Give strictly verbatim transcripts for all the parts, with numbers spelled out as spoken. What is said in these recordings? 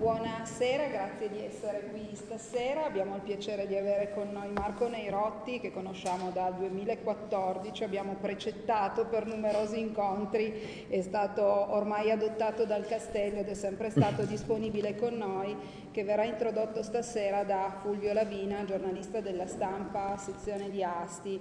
Buonasera, grazie di essere qui stasera. Abbiamo il piacere di avere con noi Marco Neirotti, che conosciamo dal duemilaquattordici, abbiamo precettato per numerosi incontri, è stato ormai adottato dal Castello ed è sempre stato disponibile con noi, che verrà introdotto stasera da Fulvio Lavina, giornalista della Stampa, sezione di Asti.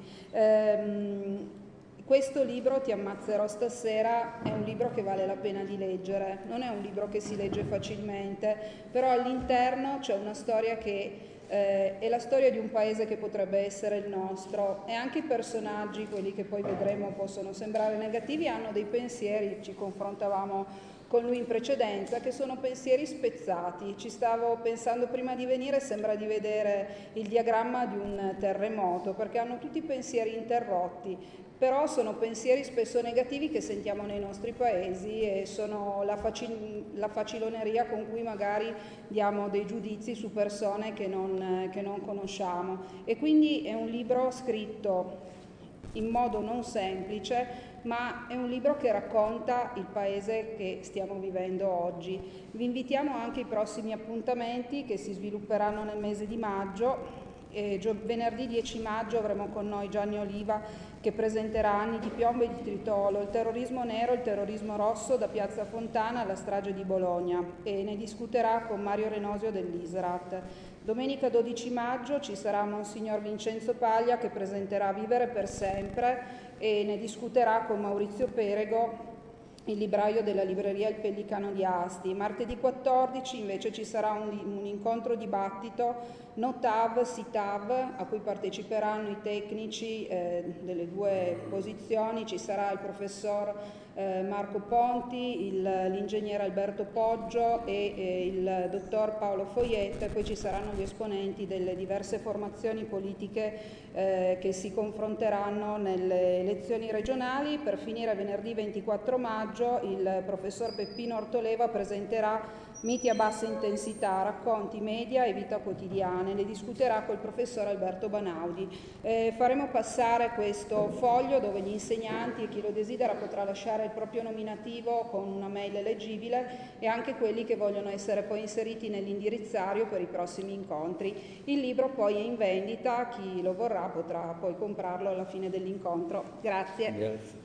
Ehm, Questo libro, Ti ammazzerò stasera, è un libro che vale la pena di leggere, non è un libro che si legge facilmente, però all'interno c'è una storia che eh, è la storia di un paese che potrebbe essere il nostro, e anche i personaggi, quelli che poi vedremo possono sembrare negativi, hanno dei pensieri, ci confrontavamo con lui in precedenza, che sono pensieri spezzati. Ci stavo pensando prima di venire, sembra di vedere il diagramma di un terremoto, perché hanno tutti pensieri interrotti, però sono pensieri spesso negativi che sentiamo nei nostri paesi e sono la, facil- la faciloneria con cui magari diamo dei giudizi su persone che non, che non conosciamo. E quindi è un libro scritto in modo non semplice, ma è un libro che racconta il paese che stiamo vivendo oggi. Vi invitiamo anche ai prossimi appuntamenti che si svilupperanno nel mese di maggio. E gio- venerdì dieci maggio avremo con noi Gianni Oliva, che presenterà Anni di piombo e di tritolo, il terrorismo nero, il terrorismo rosso da Piazza Fontana alla strage di Bologna, e ne discuterà con Mario Renosio dell'Israt. Domenica dodici maggio ci sarà Monsignor Vincenzo Paglia, che presenterà Vivere per sempre e ne discuterà con Maurizio Perego, il libraio della libreria Il Pellicano di Asti. Martedì quattordici invece ci sarà un, un incontro dibattito Notav Sitav, a cui parteciperanno i tecnici eh, delle due posizioni. Ci sarà il professor eh, Marco Ponti, il, l'ingegnere Alberto Poggio e eh, il dottor Paolo Foietta, e poi ci saranno gli esponenti delle diverse formazioni politiche eh, che si confronteranno nelle elezioni regionali. Per finire, venerdì ventiquattro maggio il professor Peppino Ortoleva presenterà Miti a bassa intensità, racconti, media e vita quotidiana, ne discuterà col professor Alberto Banaudi. Eh, faremo passare questo foglio dove gli insegnanti e chi lo desidera potrà lasciare il proprio nominativo con una mail leggibile, e anche quelli che vogliono essere poi inseriti nell'indirizzario per i prossimi incontri. Il libro poi è in vendita, chi lo vorrà potrà poi comprarlo alla fine dell'incontro. Grazie. Grazie.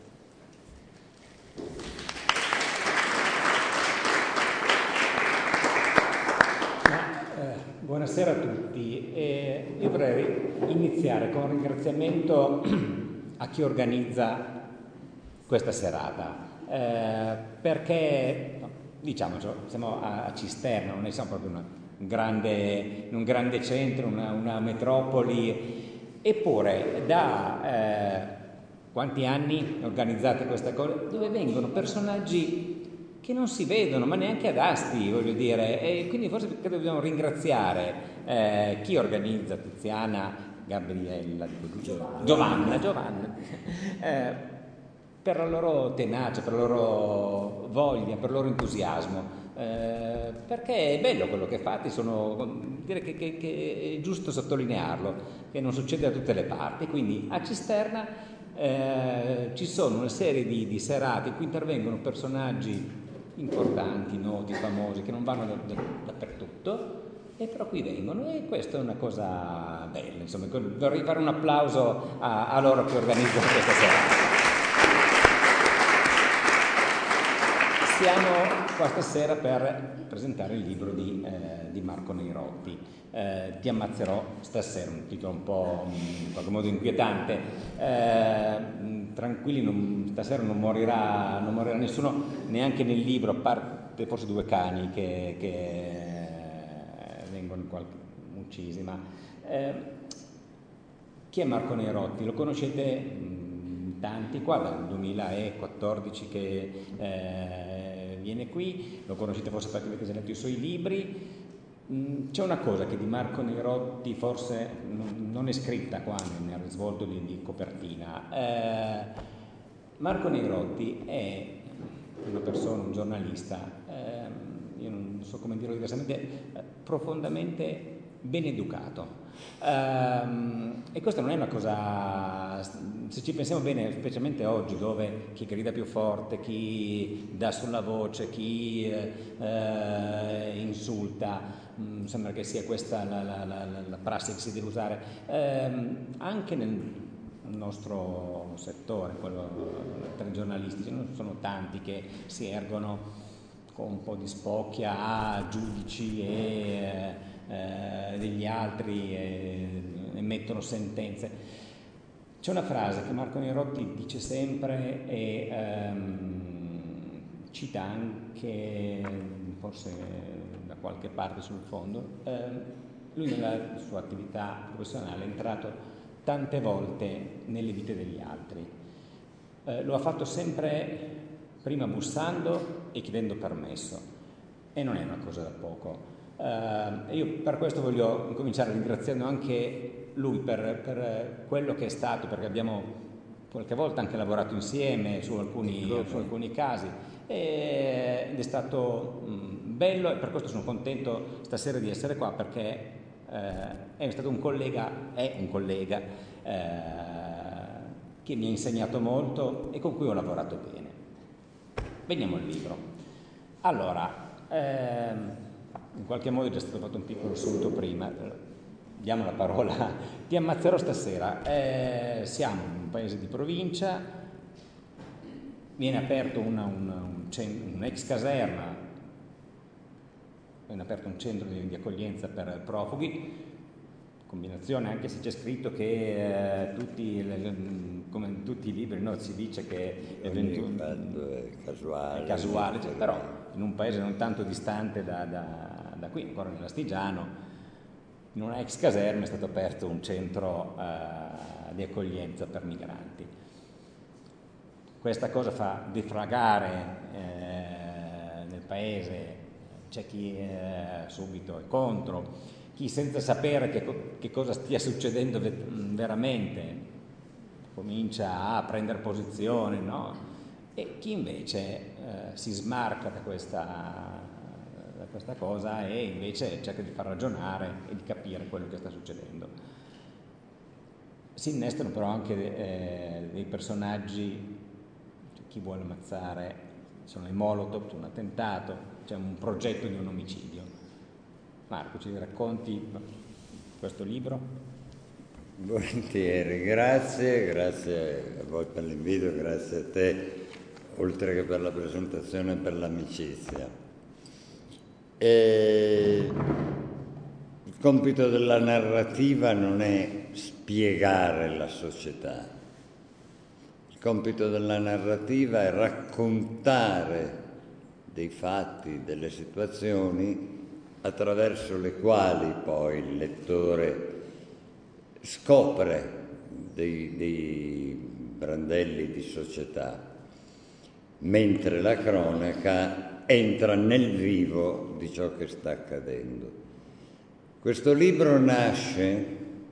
Buonasera a tutti. Eh, io vorrei iniziare con un ringraziamento a chi organizza questa serata, eh, perché diciamo, siamo a Cisterna, non siamo proprio una, un, grande, un grande centro, una, una metropoli, eppure da eh, quanti anni organizzate questa cosa, dove vengono personaggi che non si vedono, ma neanche ad Asti, voglio dire, e quindi forse credo dobbiamo ringraziare eh, chi organizza, Tiziana, Gabriella, Giovanna, Giovanna, eh, per la loro tenacia, per la loro voglia, per il loro entusiasmo, eh, perché è bello quello che fate, sono, dire che, che, che è giusto sottolinearlo, che non succede da tutte le parti, quindi a Cisterna eh, ci sono una serie di, di serate in cui intervengono personaggi importanti, noti, famosi, che non vanno da, da, dappertutto, e però qui vengono, e questa è una cosa bella. Insomma, vorrei fare un applauso a, a loro che organizzano questa serata. Siamo qua stasera per presentare il libro di, eh, di Marco Neirotti, eh, Ti ammazzerò stasera, un titolo un po' in qualche modo inquietante. Eh, tranquilli, non, stasera non morirà, non morirà nessuno, neanche nel libro, a parte forse due cani che, che vengono qualche, uccisi. Ma eh, chi è Marco Neirotti? Lo conoscete mh, tanti qua dal duemilaquattordici che eh, viene qui, lo conoscete forse perché avete letto i suoi libri. Mh, c'è una cosa che di Marco Neirotti forse non, non è scritta qua nel risvolto di, di copertina. Eh, Marco Neirotti è una persona, un giornalista, eh, io non so come dirlo diversamente, eh, profondamente ben educato. Um, e questa non è una cosa, se ci pensiamo bene, specialmente oggi, dove chi grida più forte, chi dà sulla voce, chi eh, insulta, mh, sembra che sia questa la, la, la, la prassi che si deve usare. Ehm, anche nel nostro settore, quello tra i giornalisti, non sono tanti che si ergono con un po' di spocchia a giudici e eh, degli altri e emettono sentenze. C'è una frase che Marco Neirotti dice sempre e ehm, cita anche, forse da qualche parte sul fondo, eh, lui nella sua attività professionale è entrato tante volte nelle vite degli altri. Eh, lo ha fatto sempre prima bussando e chiedendo permesso, e non è una cosa da poco. Uh, io per questo voglio cominciare ringraziando anche lui per, per quello che è stato, perché abbiamo qualche volta anche lavorato insieme su alcuni, su alcuni casi, e, ed è stato mh, bello, e per questo sono contento stasera di essere qua, perché uh, è stato un collega, è un collega uh, che mi ha insegnato molto e con cui ho lavorato bene. Veniamo al libro. Allora, ehm, in qualche modo è già stato fatto un piccolo assunto prima, diamo la parola, ti ammazzerò stasera. Eh, siamo in un paese di provincia, viene aperto una, una, un, un'ex caserma, viene aperto un centro di, di accoglienza per profughi, combinazione, anche se c'è scritto che eh, tutti, le, come in tutti i libri, no, si dice che è, venuto, è casuale, è casuale cioè, però in un paese non tanto distante da, da, da qui, ancora nell'Astigiano, in una ex caserma è stato aperto un centro eh, di accoglienza per migranti. Questa cosa fa defragare eh, nel paese, c'è chi eh, subito è contro, chi senza sapere che, che cosa stia succedendo veramente comincia a prendere posizione, no? E chi invece eh, si smarca da questa, da questa cosa e invece cerca di far ragionare e di capire quello che sta succedendo. Si innestano però anche eh, dei personaggi, cioè chi vuole ammazzare, sono i Molotov, c'è un attentato, c'è un progetto di un omicidio. Marco, ci racconti questo libro? Volentieri, grazie, grazie a voi per l'invito, grazie a te, oltre che per la presentazione e per l'amicizia. E il compito della narrativa non è spiegare la società, il compito della narrativa è raccontare dei fatti, delle situazioni attraverso le quali poi il lettore scopre dei, dei brandelli di società, mentre la cronaca entra nel vivo di ciò che sta accadendo. Questo libro nasce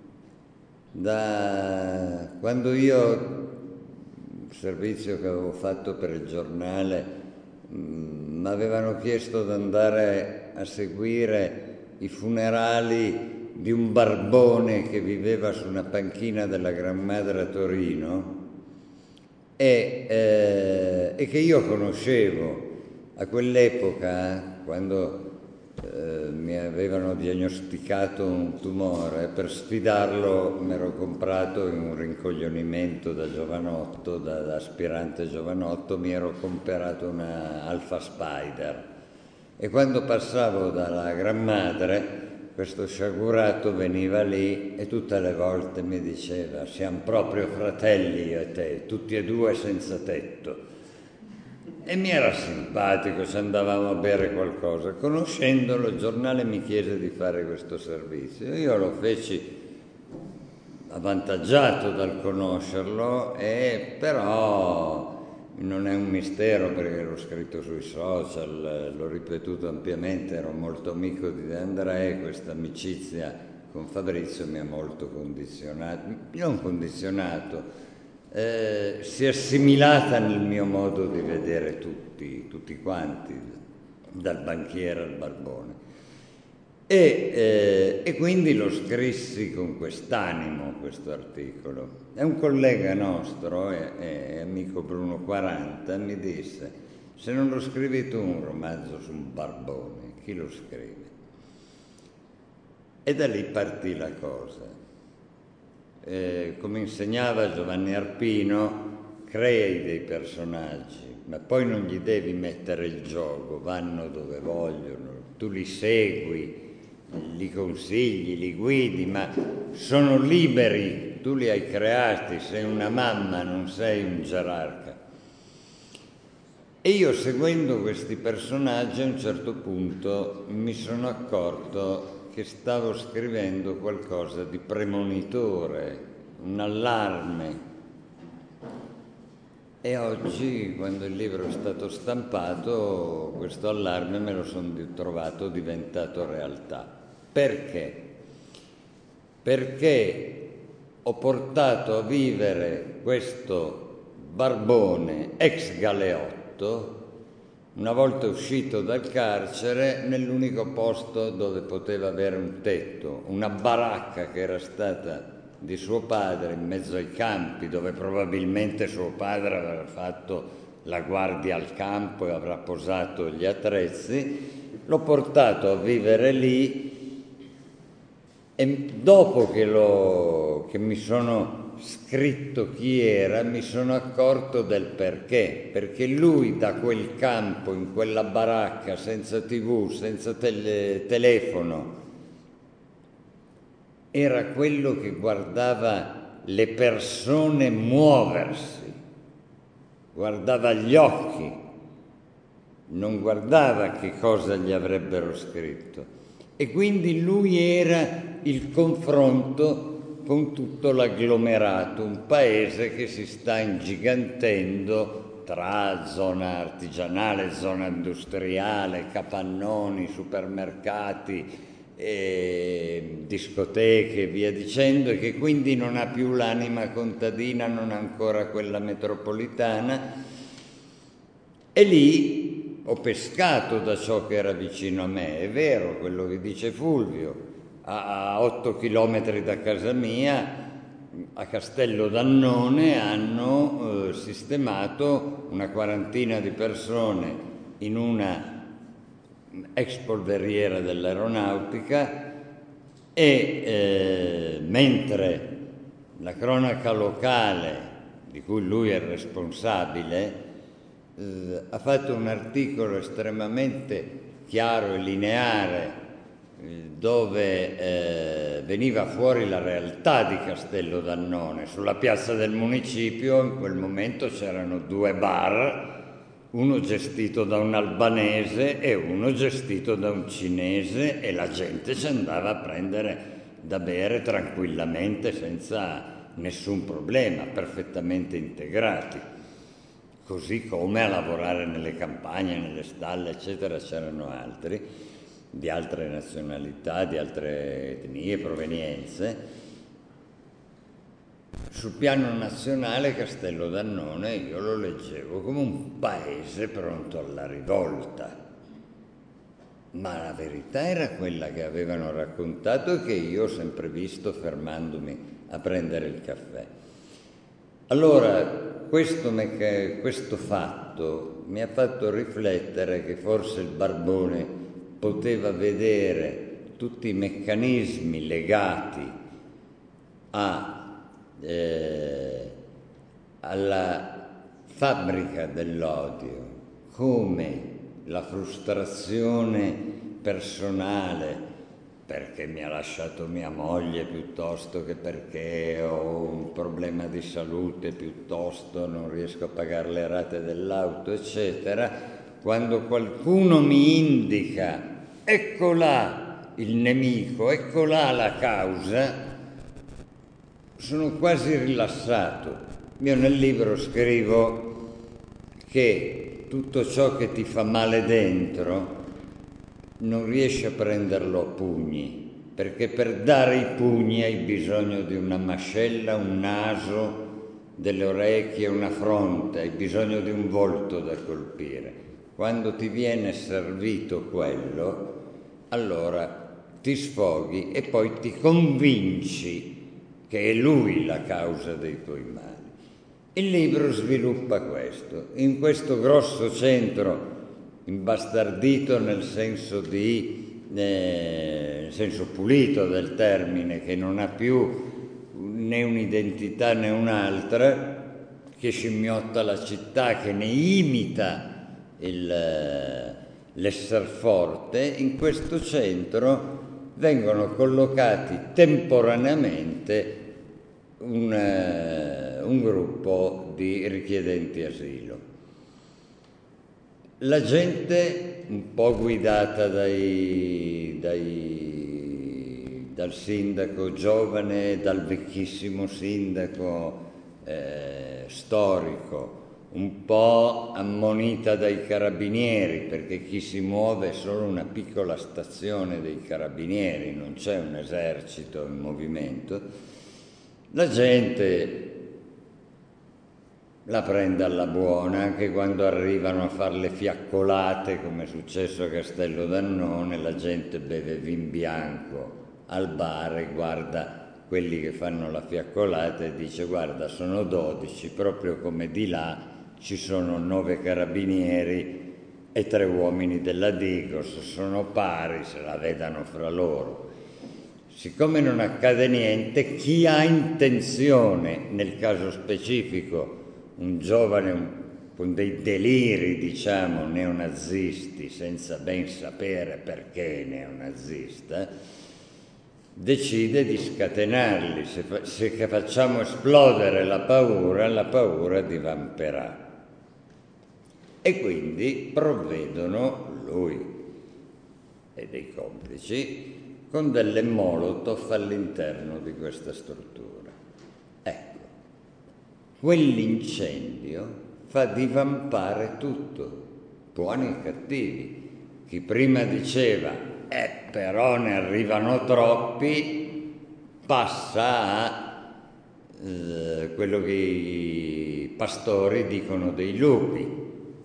da quando io, il servizio che avevo fatto per il giornale, mi avevano chiesto di andare a seguire i funerali di un barbone che viveva su una panchina della Gran Madre a Torino e, eh, e che io conoscevo. A quell'epoca, quando eh, mi avevano diagnosticato un tumore, per sfidarlo mi ero comprato in un rincoglionimento da giovanotto, da, da aspirante giovanotto, mi ero comprato una Alpha Spider. E quando passavo dalla Gran Madre, questo sciagurato veniva lì e tutte le volte mi diceva: siamo proprio fratelli io e te, tutti e due senza tetto. E mi era simpatico, ci andavamo a bere qualcosa. Conoscendolo, il giornale mi chiese di fare questo servizio. Io lo feci avvantaggiato dal conoscerlo, e però non è un mistero perché l'ho scritto sui social, l'ho ripetuto ampiamente, ero molto amico di De André, questa amicizia con Fabrizio mi ha molto condizionato, non condizionato, eh, si è assimilata nel mio modo di vedere tutti, tutti quanti, dal banchiere al barbone. E, eh, e quindi lo scrissi con quest'animo, questo articolo. E un collega nostro, è, è amico Bruno quaranta, mi disse: se non lo scrivi tu un romanzo sul barbone, chi lo scrive? E da lì partì la cosa. Eh, come insegnava Giovanni Arpino, crei dei personaggi, ma poi non gli devi mettere il gioco, vanno dove vogliono, tu li segui, li consigli, li guidi, ma sono liberi, tu li hai creati, sei una mamma, non sei un gerarca. E io, seguendo questi personaggi, a un certo punto mi sono accorto che stavo scrivendo qualcosa di premonitore, un allarme. E oggi, quando il libro è stato stampato, questo allarme me lo sono trovato diventato realtà. Perché? Perché ho portato a vivere questo barbone ex galeotto, una volta uscito dal carcere, nell'unico posto dove poteva avere un tetto, una baracca che era stata di suo padre in mezzo ai campi, dove probabilmente suo padre avrà fatto la guardia al campo e avrà posato gli attrezzi. L'ho portato a vivere lì e dopo che, l'ho, che mi sono scritto chi era, mi sono accorto del perché, perché lui da quel campo, in quella baracca, senza tivù, senza tele, telefono, era quello che guardava le persone muoversi, guardava gli occhi, non guardava che cosa gli avrebbero scritto. E quindi lui era il confronto con tutto l'agglomerato, un paese che si sta ingigantendo tra zona artigianale, zona industriale, capannoni, supermercati, e discoteche e via dicendo, e che quindi non ha più l'anima contadina, non ha ancora quella metropolitana. E lì ho pescato da ciò che era vicino a me. È vero quello che dice Fulvio, a otto chilometri da casa mia, a Castello d'Annone, hanno eh, sistemato una quarantina di persone in una ex polveriera dell'aeronautica e eh, mentre la cronaca locale, di cui lui è responsabile, eh, ha fatto un articolo estremamente chiaro e lineare dove eh, veniva fuori la realtà di Castello d'Annone. Sulla piazza del municipio in quel momento c'erano due bar, uno gestito da un albanese e uno gestito da un cinese, e la gente ci andava a prendere da bere tranquillamente senza nessun problema, perfettamente integrati. Così come a lavorare nelle campagne, nelle stalle, eccetera, c'erano altri di altre nazionalità, di altre etnie, provenienze. Sul piano nazionale Castello d'Annone io lo leggevo come un paese pronto alla rivolta, ma la verità era quella che avevano raccontato e che io ho sempre visto fermandomi a prendere il caffè. Allora, questo, me, questo fatto mi ha fatto riflettere che forse il barbone poteva vedere tutti i meccanismi legati a, eh, alla fabbrica dell'odio, come la frustrazione personale perché mi ha lasciato mia moglie, piuttosto che perché ho un problema di salute, piuttosto non riesco a pagare le rate dell'auto, eccetera. Quando qualcuno mi indica ecco là il nemico, ecco là la causa, sono quasi rilassato. Io nel libro scrivo che tutto ciò che ti fa male dentro non riesci a prenderlo a pugni, perché per dare i pugni hai bisogno di una mascella, un naso, delle orecchie, una fronte, hai bisogno di un volto da colpire. Quando ti viene servito quello, allora ti sfoghi e poi ti convinci che è lui la causa dei tuoi mali. Il libro sviluppa questo. In questo grosso centro imbastardito nel senso di eh, nel senso pulito del termine, che non ha più né un'identità né un'altra, che scimmiotta la città, che ne imita il, l'esser forte. In questo centro vengono collocati temporaneamente un, uh, un gruppo di richiedenti asilo. La gente, un po' guidata dai, dai, dal sindaco giovane, dal vecchissimo sindaco eh, storico, un po' ammonita dai carabinieri, perché chi si muove è solo una piccola stazione dei carabinieri, non c'è un esercito in movimento. La gente la prende alla buona, anche quando arrivano a fare le fiaccolate, come è successo a Castello d'Annone. La gente beve vin bianco al bar e guarda quelli che fanno la fiaccolata e dice: guarda, sono dodici, proprio come di là ci sono nove carabinieri e tre uomini della Digos, sono pari, se la vedano fra loro. Siccome non accade niente, chi ha intenzione, nel caso specifico un giovane con dei deliri, diciamo, neonazisti, senza ben sapere perché è neonazista, decide di scatenarli. Se, fa- se facciamo esplodere la paura, la paura divamperà. E quindi provvedono, lui e dei complici, con delle molotov all'interno di questa struttura. Ecco, quell'incendio fa divampare tutto, buoni e cattivi. Chi prima diceva eh però ne arrivano troppi, passa a eh, quello che i pastori dicono dei lupi.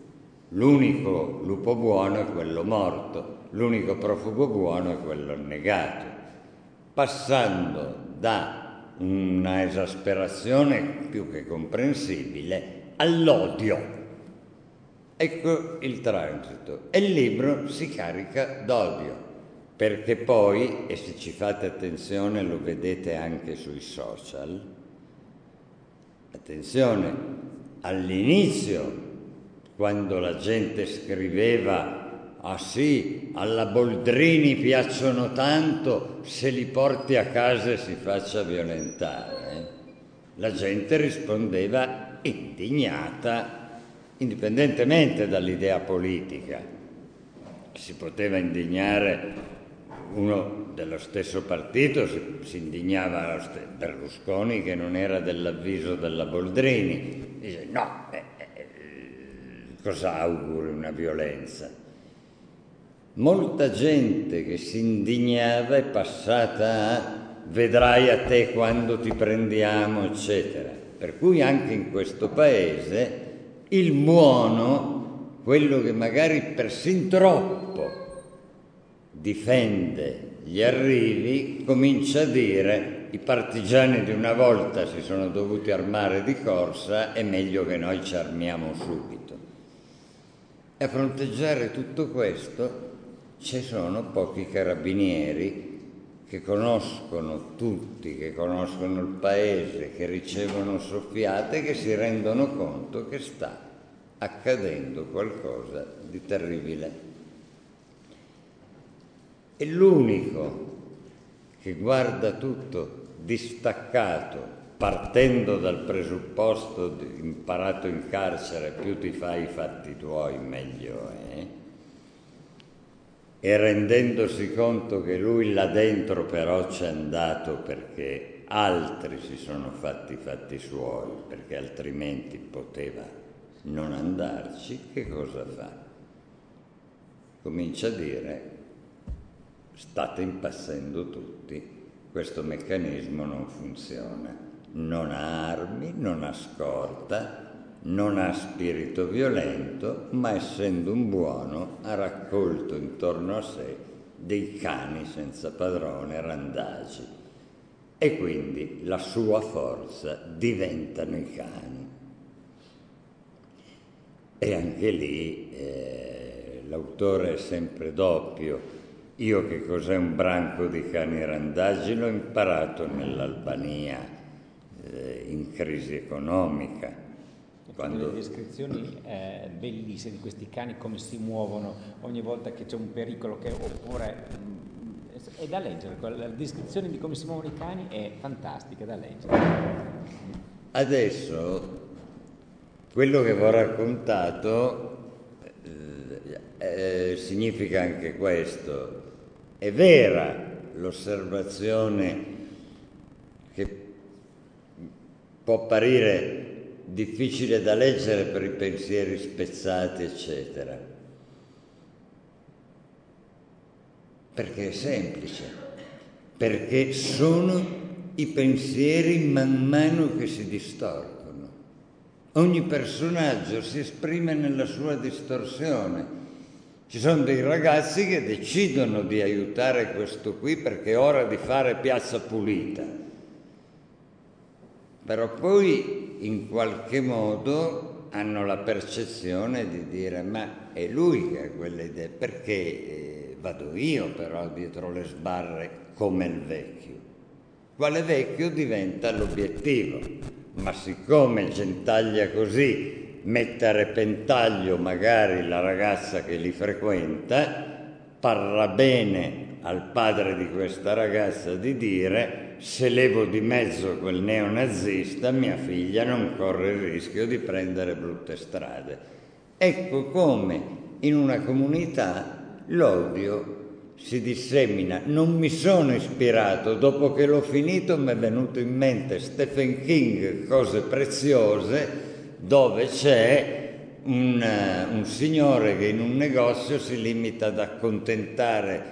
L'unico lupo buono è quello morto, l'unico profugo buono è quello annegato, passando da una esasperazione più che comprensibile all'odio. Ecco il transito. E il libro si carica d'odio, perché poi, e se ci fate attenzione lo vedete anche sui social, attenzione, all'inizio, quando la gente scriveva ah sì, alla Boldrini piacciono tanto, se li porti a casa e si faccia violentare, la gente rispondeva indignata, indipendentemente dall'idea politica. Si poteva indignare uno dello stesso partito, si, si indignava Berlusconi che non era dell'avviso della Boldrini, dice no, eh, cosa auguri una violenza? Molta gente che si indignava è passata a vedrai a te quando ti prendiamo, eccetera. Per cui anche in questo paese il buono, quello che magari persin troppo difende gli arrivi, comincia a dire i partigiani di una volta si sono dovuti armare di corsa, è meglio che noi ci armiamo subito. A fronteggiare tutto questo ci sono pochi carabinieri che conoscono tutti, che conoscono il paese, che ricevono soffiate, che si rendono conto che sta accadendo qualcosa di terribile. E l'unico che guarda tutto distaccato, partendo dal presupposto di imparato in carcere, più ti fai i fatti tuoi meglio è, e rendendosi conto che lui là dentro però c'è andato perché altri si sono fatti i fatti suoi, perché altrimenti poteva non andarci, che cosa fa? Comincia a dire state impazzendo tutti, questo meccanismo non funziona. Non ha armi, non ha scorta, non ha spirito violento, ma essendo un buono ha raccolto intorno a sé dei cani senza padrone, randagi, e quindi la sua forza diventano i cani. E anche lì eh, l'autore è sempre doppio. Io che cos'è un branco di cani randagi l'ho imparato nell'Albania, eh, in crisi economica. Quando... le descrizioni eh, bellissime di questi cani, come si muovono ogni volta che c'è un pericolo, che, oppure mh, è da leggere, la descrizione di come si muovono i cani è fantastica, è da leggere. Adesso quello che vi ho raccontato eh, eh, significa anche questo. È vera l'osservazione che può apparire difficile da leggere per i pensieri spezzati, eccetera, perché è semplice, perché sono i pensieri man mano che si distorcono. Ogni personaggio si esprime nella sua distorsione. Ci sono dei ragazzi che decidono di aiutare questo qui perché è ora di fare piazza pulita, però poi in qualche modo hanno la percezione di dire ma è lui che ha quelle idee, perché eh, vado io però dietro le sbarre come il vecchio. Quale vecchio diventa l'obiettivo, ma siccome gentaglia così, mette a repentaglio magari la ragazza che li frequenta, parrà bene al padre di questa ragazza di dire: se levo di mezzo quel neonazista, mia figlia non corre il rischio di prendere brutte strade. Ecco come in una comunità l'odio si dissemina. Non mi sono ispirato, dopo che l'ho finito mi è venuto in mente Stephen King, Cose preziose, dove c'è un, un signore che in un negozio si limita ad accontentare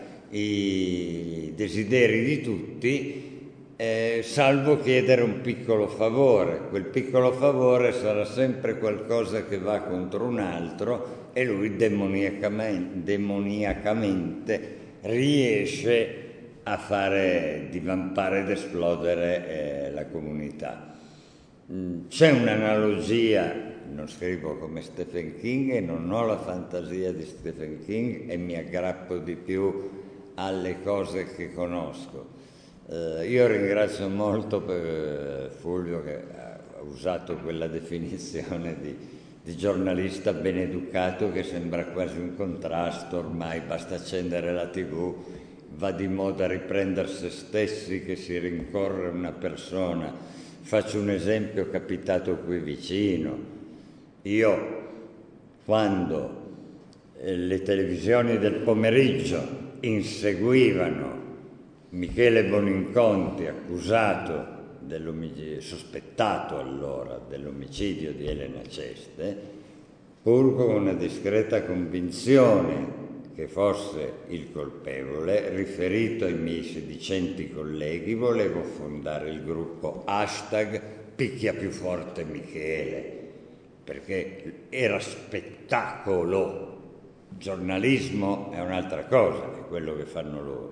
i desideri di tutti, Eh, salvo chiedere un piccolo favore. Quel piccolo favore sarà sempre qualcosa che va contro un altro e lui demoniacamente, demoniacamente riesce a fare divampare ed esplodere eh, la comunità. Mm, c'è un'analogia, non scrivo come Stephen King e non ho la fantasia di Stephen King e mi aggrappo di più alle cose che conosco. Uh, io ringrazio molto per Fulvio che ha usato quella definizione di, di giornalista ben educato che sembra quasi un contrasto ormai, basta accendere la tivù, va di moda riprendere se stessi, che si rincorre una persona. Faccio un esempio capitato qui vicino. Io, quando eh, le televisioni del pomeriggio inseguivano Michele Boninconti, accusato dell'omicidio, sospettato allora dell'omicidio di Elena Ceste, pur con una discreta convinzione che fosse il colpevole, riferito ai miei sedicenti colleghi, volevo fondare il gruppo hashtag Picchia più forte Michele, perché era spettacolo. Giornalismo è un'altra cosa, è quello che fanno loro.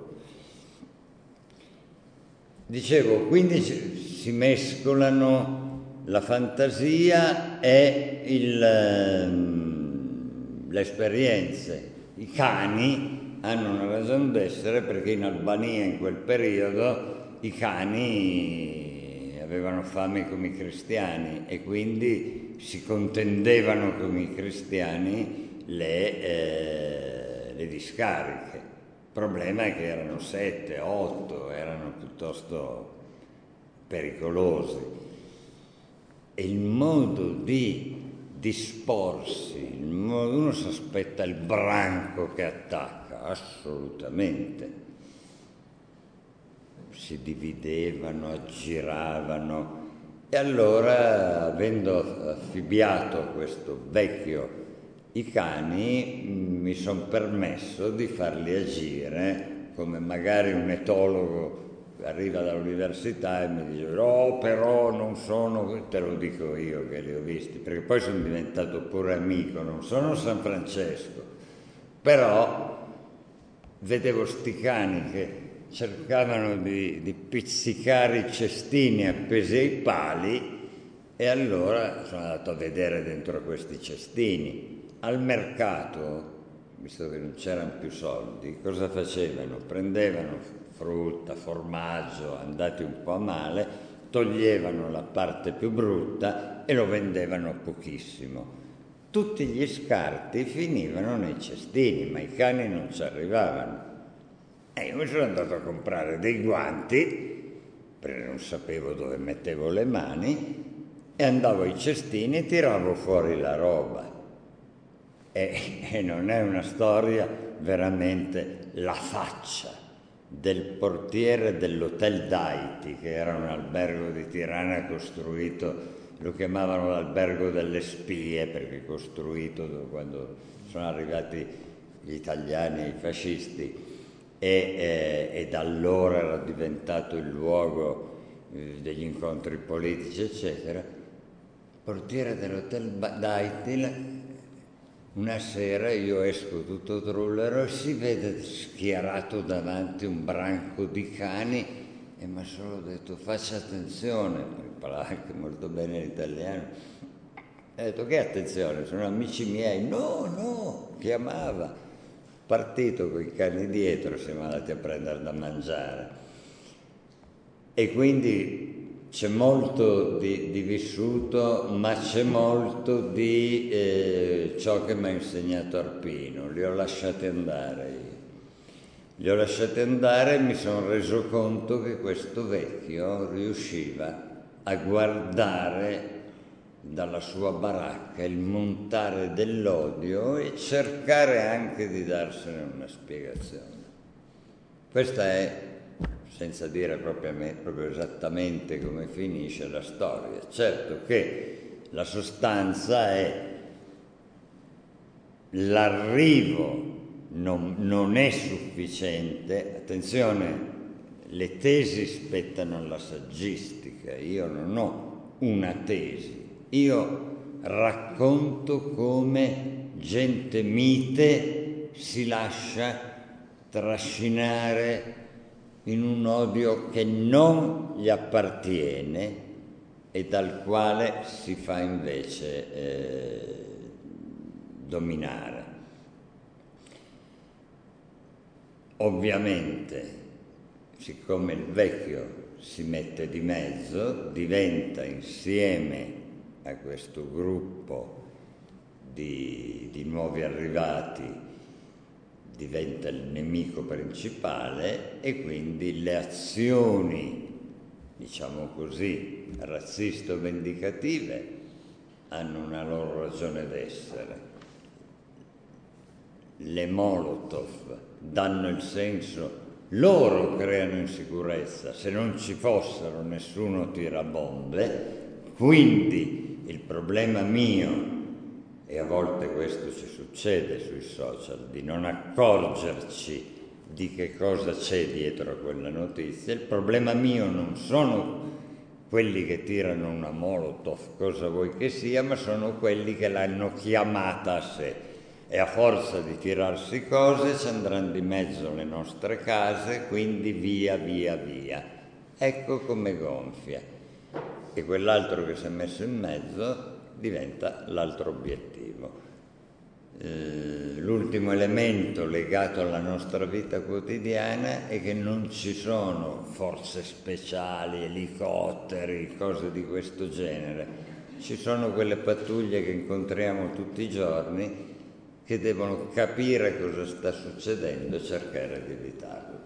Dicevo, quindi si mescolano la fantasia e il, le esperienze. I cani hanno una ragione d'essere perché in Albania in quel periodo i cani avevano fame come i cristiani e quindi si contendevano con i cristiani le, eh, le discariche. Il problema è che erano sette, otto, erano piuttosto pericolosi. E il modo di disporsi, il modo, uno si aspetta il branco che attacca, assolutamente. Si dividevano, aggiravano. E allora, avendo affibbiato questo vecchio i cani, mi sono permesso di farli agire come magari un etologo arriva dall'università e mi dice oh però non sono, te lo dico io che li ho visti, perché poi sono diventato pure amico, non sono San Francesco, però vedevo sti cani che cercavano di, di pizzicare i cestini appesi ai pali e allora sono andato a vedere dentro questi cestini. Al mercato visto che non c'erano più soldi, cosa facevano? Prendevano frutta, formaggio, andati un po' a male, toglievano la parte più brutta e lo vendevano a pochissimo. Tutti gli scarti finivano nei cestini, ma i cani non ci arrivavano. E io mi sono andato a comprare dei guanti, perché non sapevo dove mettevo le mani, e andavo ai cestini e tiravo fuori la roba. E, e non è una storia, veramente la faccia del portiere dell'Hotel Daiti, che era un albergo di Tirana costruito, lo chiamavano l'albergo delle spie, perché costruito quando sono arrivati gli italiani e i fascisti, e, e, e da allora era diventato il luogo eh, degli incontri politici, eccetera. Portiere dell'Hotel Daiti, una sera io esco tutto trullero e si vede schierato davanti un branco di cani e mi ha solo detto faccia attenzione, perché parlava anche molto bene l'italiano. E ho detto che attenzione, sono amici miei. No, no, chiamava. Partito con i cani dietro, siamo andati a prendere da mangiare. E quindi c'è molto di, di vissuto, ma c'è molto di eh, ciò che mi ha insegnato Arpino. Li ho lasciati andare io. Li ho lasciati andare e mi sono reso conto che questo vecchio riusciva a guardare dalla sua baracca il montare dell'odio e cercare anche di darsene una spiegazione. Questa è, senza dire proprio, proprio esattamente come finisce la storia. Certo che la sostanza è l'arrivo non, non è sufficiente. Attenzione, le tesi spettano alla saggistica, io non ho una tesi, io racconto come gente mite si lascia trascinare in un odio che non gli appartiene e dal quale si fa invece eh, dominare. Ovviamente, siccome il vecchio si mette di mezzo, diventa insieme a questo gruppo di, di nuovi arrivati, diventa il nemico principale e quindi le azioni, diciamo così, razzisto-vendicative hanno una loro ragione d'essere. Le Molotov danno il senso, loro creano insicurezza, se non ci fossero nessuno tira bombe, quindi il problema mio, e a volte questo ci succede sui social, di non accorgerci di che cosa c'è dietro a quella notizia, il problema mio non sono quelli che tirano una Molotov, cosa vuoi che sia, ma sono quelli che l'hanno chiamata a sé. E a forza di tirarsi cose ci andranno di mezzo le nostre case, quindi via, via, via. Ecco come gonfia. E quell'altro che si è messo in mezzo diventa l'altro obiettivo. Eh, l'ultimo elemento legato alla nostra vita quotidiana è che non ci sono forze speciali, elicotteri, cose di questo genere. Ci sono quelle pattuglie che incontriamo tutti i giorni che devono capire cosa sta succedendo e cercare di evitarlo.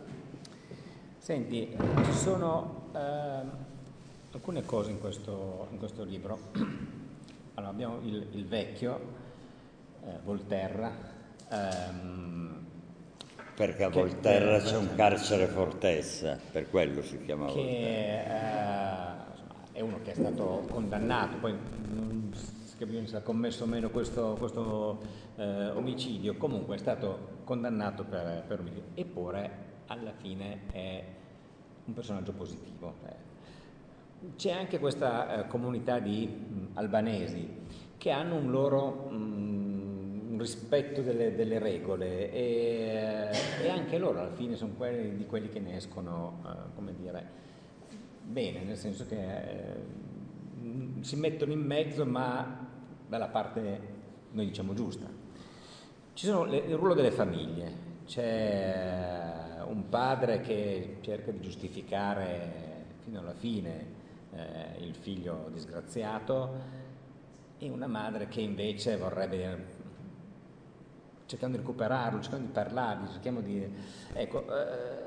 Senti, ci sono eh, alcune cose in questo, in questo libro. Allora, abbiamo il, il vecchio, eh, Volterra. Ehm, Perché a che, Volterra eh, c'è un carcere fortezza, per quello si chiama che, Volterra. Eh, è uno che è stato condannato, poi non si capisce se ha commesso o meno questo, questo eh, omicidio, comunque è stato condannato per, per omicidio, eppure alla fine è un personaggio positivo. C'è anche questa eh, comunità di mh, albanesi che hanno un loro mh, un rispetto delle, delle regole e, e anche loro alla fine sono quelli di quelli che ne escono, eh, come dire, bene, nel senso che eh, si mettono in mezzo ma dalla parte, noi diciamo, giusta. Ci sono le, il ruolo delle famiglie, c'è un padre che cerca di giustificare fino alla fine eh, il figlio disgraziato e una madre che invece vorrebbe, cercando di recuperarlo, cercando di parlargli, cerchiamo di... Ecco, eh,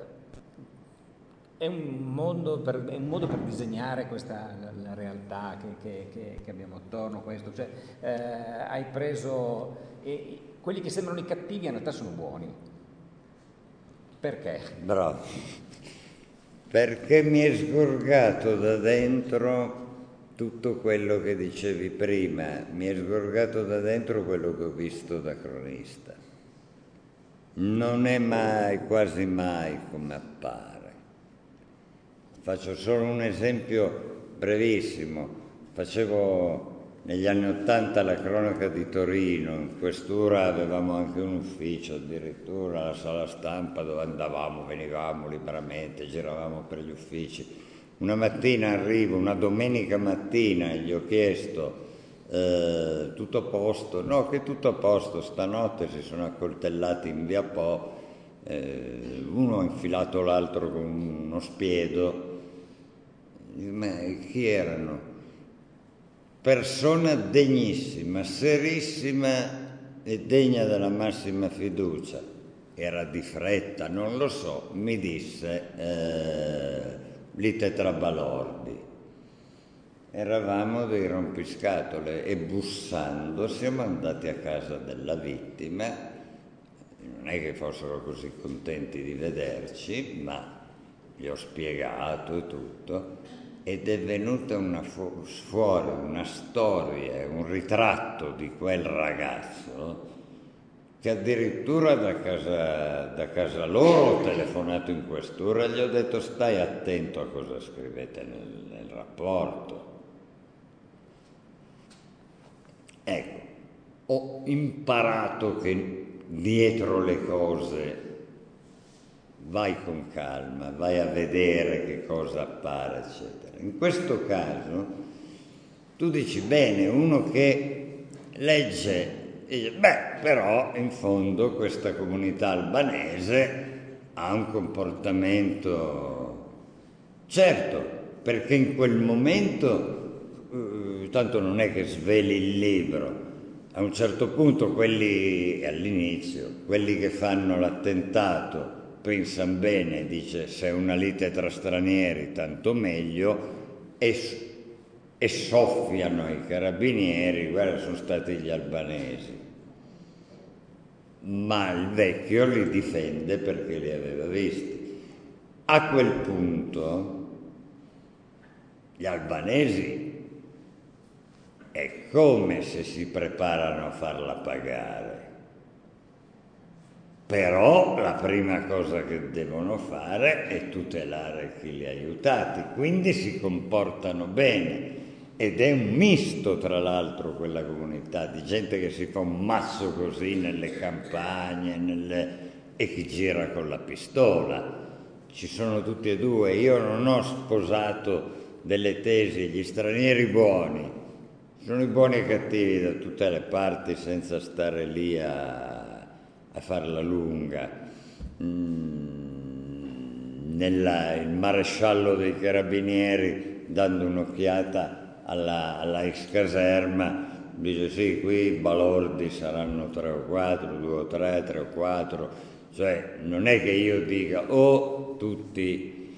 è un, mondo per, è un modo per disegnare questa la, la realtà che, che, che, che abbiamo attorno a questo, cioè eh, hai preso... E, quelli che sembrano i cattivi in realtà sono buoni. Perché? Bravo. Perché mi è sgorgato da dentro tutto quello che dicevi prima, mi è sgorgato da dentro quello che ho visto da cronista. Non è mai, quasi mai come appare. Faccio solo un esempio brevissimo. Facevo negli anni Ottanta la cronaca di Torino, in questura avevamo anche un ufficio, addirittura la sala stampa dove andavamo, venivamo liberamente, giravamo per gli uffici. Una mattina arrivo, una domenica mattina, e gli ho chiesto eh, tutto a posto? No, che tutto a posto, stanotte si sono accoltellati in via Po, eh, uno ha infilato l'altro con uno spiedo. Ma chi erano? Persona degnissima, serissima e degna della massima fiducia. Era di fretta, non lo so, mi disse eh, lite tra balordi. Eravamo dei rompiscatole e bussando siamo andati a casa della vittima. Non è che fossero così contenti di vederci, ma gli ho spiegato e tutto. Ed è venuta una fu- fuori una storia, un ritratto di quel ragazzo che addirittura da casa, da casa loro ho telefonato in questura e gli ho detto stai attento a cosa scrivete nel, nel rapporto. Ecco, ho imparato che dietro le cose vai con calma, vai a vedere che cosa appare, eccetera. In questo caso tu dici bene, uno che legge e dice, beh, però in fondo questa comunità albanese ha un comportamento certo, perché in quel momento, eh, tanto non è che sveli il libro, a un certo punto quelli, all'inizio, quelli che fanno l'attentato pensano bene, dice se è una lite tra stranieri tanto meglio, e, e soffiano i carabinieri, guarda sono stati gli albanesi, ma il vecchio li difende perché li aveva visti. A quel punto gli albanesi è come se si preparano a farla pagare. Però la prima cosa che devono fare è tutelare chi li ha aiutati, quindi si comportano bene. Ed è un misto, tra l'altro, quella comunità, di gente che si fa un mazzo così nelle campagne nelle... e chi gira con la pistola. Ci sono tutti e due. Io non ho sposato delle tesi, gli stranieri buoni. Sono i buoni e cattivi da tutte le parti senza stare lì a... a farla lunga. Mm, nella, il maresciallo dei carabinieri, dando un'occhiata alla, alla ex caserma, dice sì, qui i balordi saranno tre o quattro, due o tre, tre o quattro, cioè non è che io dica oh tutti.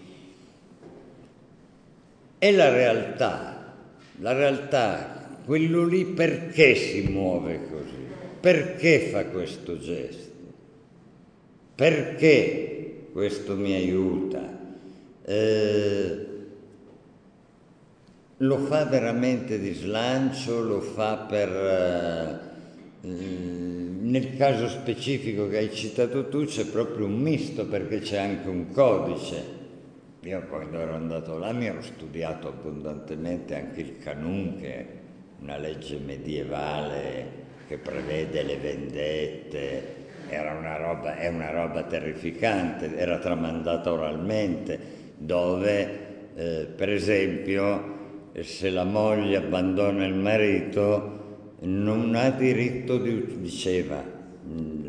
È la realtà, la realtà, quello lì perché si muove così? Perché fa questo gesto? Perché questo mi aiuta? Eh, lo fa veramente di slancio, lo fa per... Eh, nel caso specifico che hai citato tu c'è proprio un misto perché c'è anche un codice. Io quando ero andato là mi ero studiato abbondantemente anche il Canun, che è una legge medievale che prevede le vendette, era una roba, è una roba terrificante, era tramandata oralmente, dove eh, per esempio se la moglie abbandona il marito non ha diritto di, diceva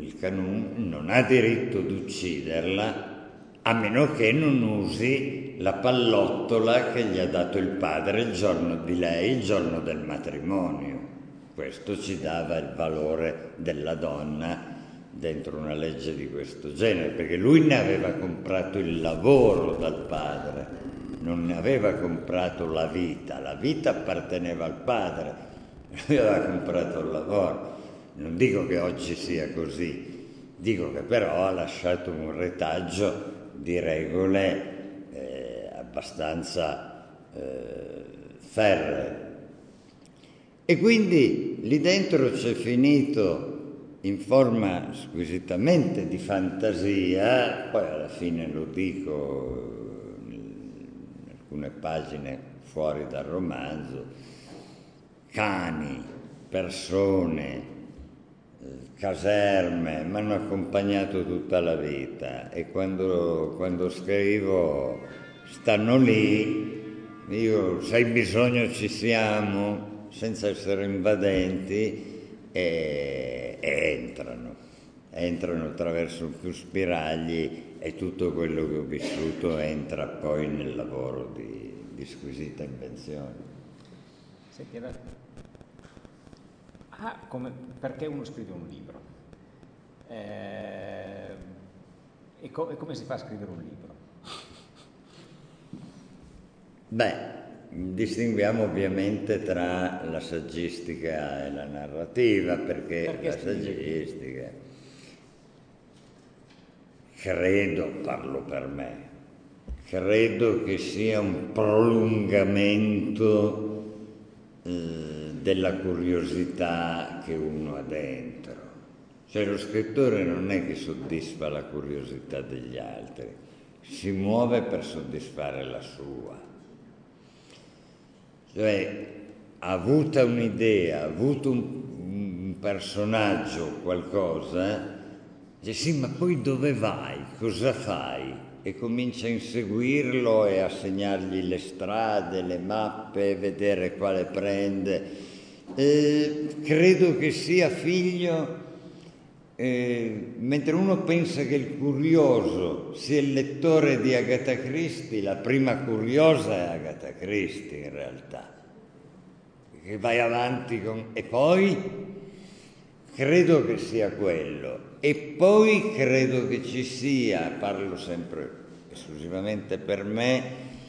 il Canun non ha diritto di ucciderla a meno che non usi la pallottola che gli ha dato il padre il giorno di lei, il giorno del matrimonio. Questo ci dava il valore della donna dentro una legge di questo genere, perché lui ne aveva comprato il lavoro dal padre, non ne aveva comprato la vita. La vita apparteneva al padre, lui aveva comprato il lavoro. Non dico che oggi sia così, dico che però ha lasciato un retaggio di regole eh, abbastanza eh, ferree. E quindi lì dentro c'è finito in forma squisitamente di fantasia, poi alla fine lo dico in alcune pagine fuori dal romanzo, cani, persone, caserme mi hanno accompagnato tutta la vita e quando, quando scrivo stanno lì, io se hai bisogno ci siamo, senza essere invadenti, e, e entrano, entrano attraverso più spiragli e tutto quello che ho vissuto entra poi nel lavoro di, di squisita invenzione. Senti, ah, come, perché uno scrive un libro? Eh, e, co- e come si fa a scrivere un libro? Beh, distinguiamo ovviamente tra la saggistica e la narrativa, perché, perché la saggistica, credo, parlo per me, credo che sia un prolungamento eh, della curiosità che uno ha dentro. Cioè lo scrittore non è che soddisfa la curiosità degli altri, si muove per soddisfare la sua. Cioè, ha avuto un'idea, ha avuto un, un personaggio, qualcosa, dice sì, ma poi dove vai? Cosa fai? E comincia a inseguirlo e a segnargli le strade, le mappe, vedere quale prende. Eh, credo che sia figlio, eh, mentre uno pensa che il curioso sia il lettore di Agatha Christie, la prima curiosa è Agatha Christie in realtà, che vai avanti con... e poi credo che sia quello, e poi credo che ci sia, parlo sempre esclusivamente per me,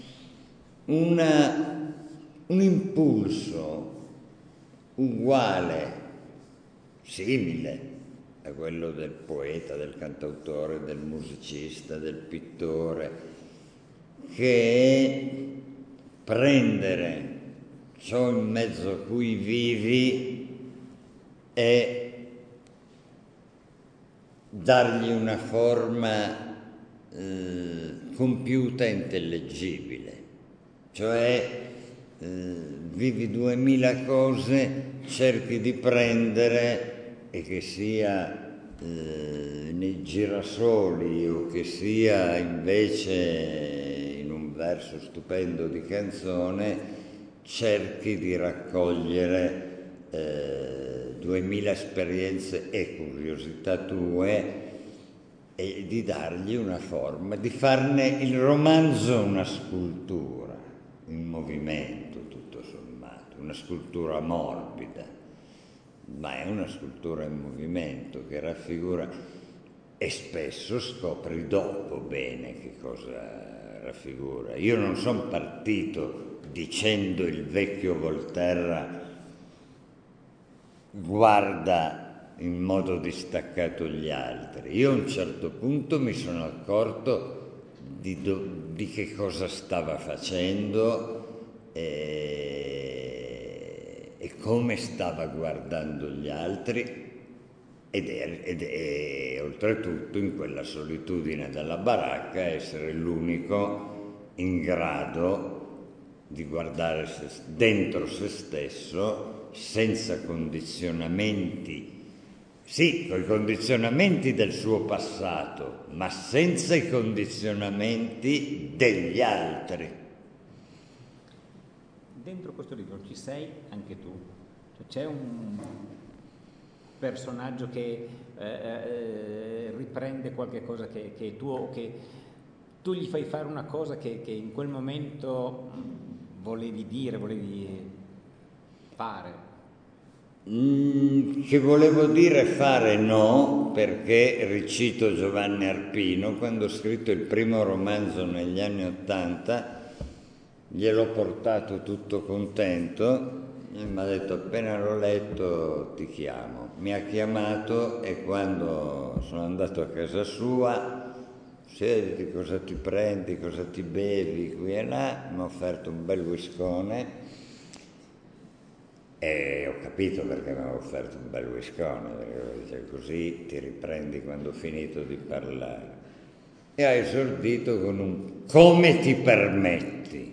una, un impulso uguale, simile a quello del poeta, del cantautore, del musicista, del pittore, che è prendere ciò in mezzo a cui vivi e dargli una forma eh, compiuta e intellegibile. Cioè eh, vivi duemila cose, cerchi di prendere, e che sia eh, nei girasoli o che sia invece in un verso stupendo di canzone, cerchi di raccogliere eh, duemila esperienze e curiosità tue e di dargli una forma, di farne il romanzo una scultura in movimento, tutto sommato, una scultura morbida, ma è una scultura in movimento che raffigura, e spesso scopri dopo bene che cosa raffigura. Io non sono partito dicendo il vecchio Voltaire guarda in modo distaccato gli altri. Io a un certo punto mi sono accorto di, do, di che cosa stava facendo e, e come stava guardando gli altri, ed è, ed è oltretutto in quella solitudine della baracca essere l'unico in grado di guardare se, dentro se stesso senza condizionamenti. Sì, con i condizionamenti del suo passato, ma senza i condizionamenti degli altri. Dentro questo libro ci sei anche tu, cioè, c'è un, personaggio che eh, eh, riprende qualche cosa che, che è tuo, che tu gli fai fare una cosa che, che in quel momento volevi dire, volevi fare? Mm, che volevo dire fare no, perché ricito Giovanni Arpino, quando ho scritto il primo romanzo negli anni Ottanta, gliel'ho portato tutto contento e mi ha detto appena l'ho letto ti chiamo. Mi ha chiamato e quando sono andato a casa sua, siediti, cosa ti prendi, cosa ti bevi, qui e là, mi ha offerto un bel whiskone. E ho capito perché mi aveva offerto un bel whiskone, perché dice così ti riprendi quando ho finito di parlare. E ha esordito con un come ti permetti?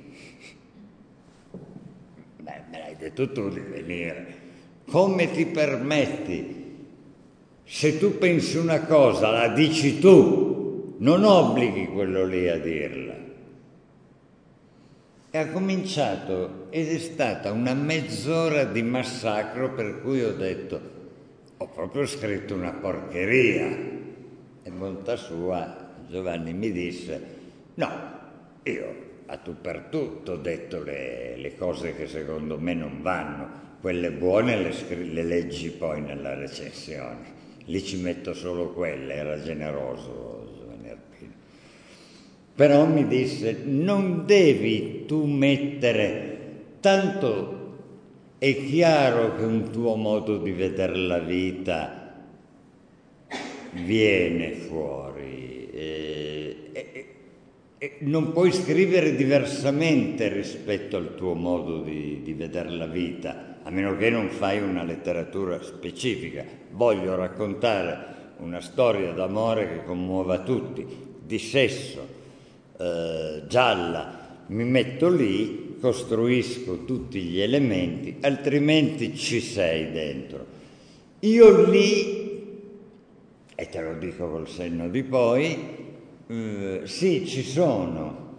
Beh, me l'hai detto tu di venire. Come ti permetti? Se tu pensi una cosa la dici tu, non obblighi quello lì a dirla. E ha cominciato ed è stata una mezz'ora di massacro per cui ho detto ho proprio scritto una porcheria. E bontà sua Giovanni mi disse no, io a tu per tu t'ho detto le, le cose che secondo me non vanno, quelle buone le, scri- le leggi poi nella recensione, lì ci metto solo quelle, era generoso. Però mi disse, non devi tu mettere, tanto è chiaro che un tuo modo di vedere la vita viene fuori, e, e, e non puoi scrivere diversamente rispetto al tuo modo di, di vedere la vita, a meno che non fai una letteratura specifica. Voglio raccontare una storia d'amore che commuova tutti, di sesso, Uh, gialla, mi metto lì, costruisco tutti gli elementi, altrimenti ci sei dentro. Io lì, e te lo dico col senno di poi, uh, sì, ci sono,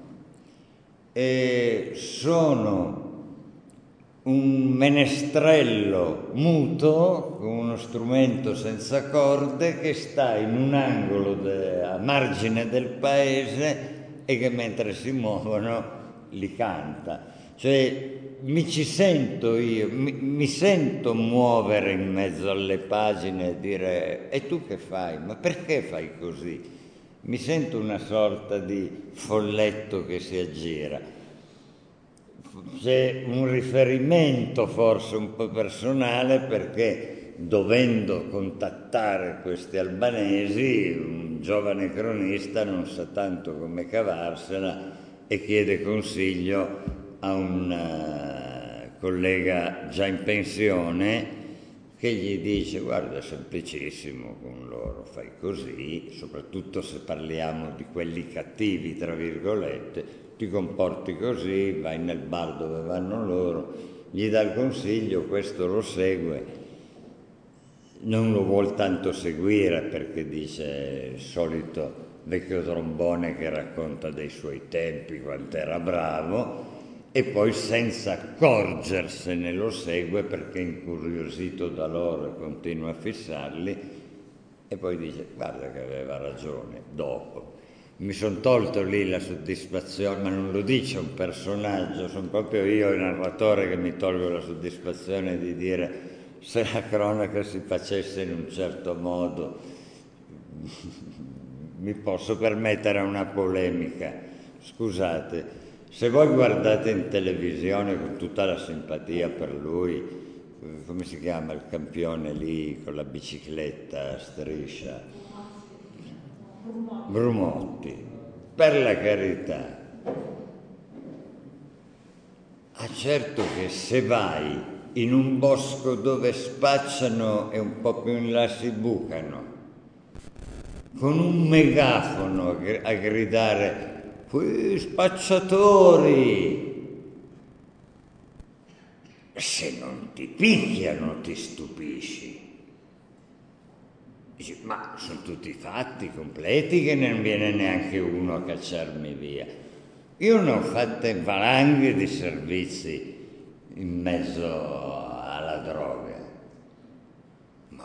e sono un menestrello muto con uno strumento senza corde che sta in un angolo de- a margine del paese e che mentre si muovono li canta. Cioè mi ci sento io, mi, mi sento muovere in mezzo alle pagine e dire e tu che fai? Ma perché fai così? Mi sento una sorta di folletto che si aggira. C'è un riferimento forse un po' personale perché dovendo contattare questi albanesi un giovane cronista non sa tanto come cavarsela e chiede consiglio a un uh, collega già in pensione che gli dice guarda è semplicissimo con loro, fai così, soprattutto se parliamo di quelli cattivi tra virgolette, ti comporti così, vai nel bar dove vanno loro, gli dà il consiglio, questo lo segue, non lo vuol tanto seguire perché dice il solito vecchio trombone che racconta dei suoi tempi, quanto era bravo, e poi senza accorgersene lo segue perché incuriosito da loro e continua a fissarli, e poi dice guarda che aveva ragione, dopo. Mi sono tolto lì la soddisfazione, ma non lo dice un personaggio, sono proprio io il narratore che mi tolgo la soddisfazione di dire se la cronaca si facesse in un certo modo mi posso permettere una polemica. Scusate, se voi guardate in televisione con tutta la simpatia per lui, come si chiama il campione lì con la bicicletta a striscia? Brumotti, per la carità. Ah, certo che se vai in un bosco dove spacciano e un po' più in là si bucano, con un megafono a gridare qui spacciatori, se non ti picchiano ti stupisci. Dici, ma sono tutti fatti completi che non viene neanche uno a cacciarmi via. Io ne ho fatte valanghe di servizi in mezzo alla droga, ma non ho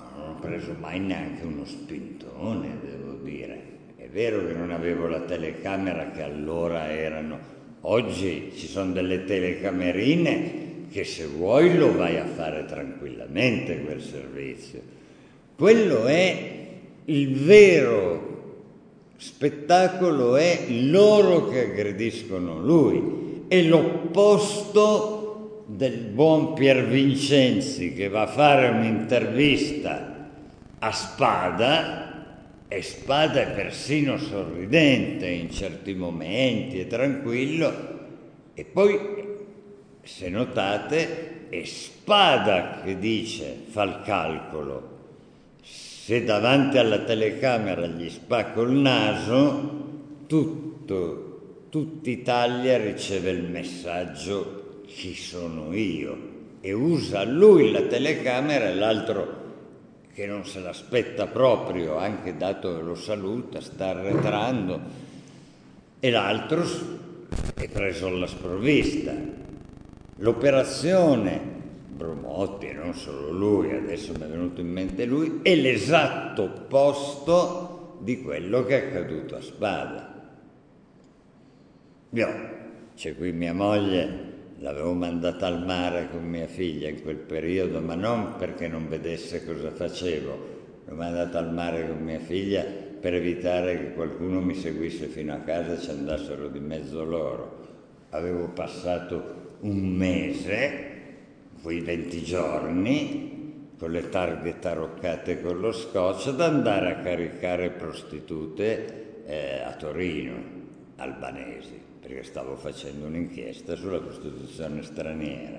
preso mai neanche uno spintone, devo dire. È vero che non avevo la telecamera che allora erano, oggi ci sono delle telecamerine che se vuoi lo vai a fare tranquillamente quel servizio. Quello è il vero spettacolo, è loro che aggrediscono lui, è l'opposto del buon Pier Vincenzi che va a fare un'intervista a Spada, e Spada è persino sorridente in certi momenti, è tranquillo, e poi, se notate, è Spada che dice, fa il calcolo, se davanti alla telecamera gli spacco il naso, tutto, tutta Italia riceve il messaggio chi sono io, e usa lui la telecamera e l'altro che non se l'aspetta proprio, anche dato che lo saluta, sta arretrando, e l'altro è preso alla sprovvista. L'operazione Bromotti, e non solo lui, adesso mi è venuto in mente lui, è l'esatto opposto di quello che è accaduto a Spada. Io, c'è qui mia moglie, l'avevo mandata al mare con mia figlia in quel periodo, ma non perché non vedesse cosa facevo, l'ho mandata al mare con mia figlia per evitare che qualcuno mi seguisse fino a casa e ci andassero di mezzo loro. Avevo passato un mese, quei venti giorni, con le targhe taroccate con lo scotch, ad andare a caricare prostitute eh, a Torino, albanesi, perché stavo facendo un'inchiesta sulla prostituzione straniera.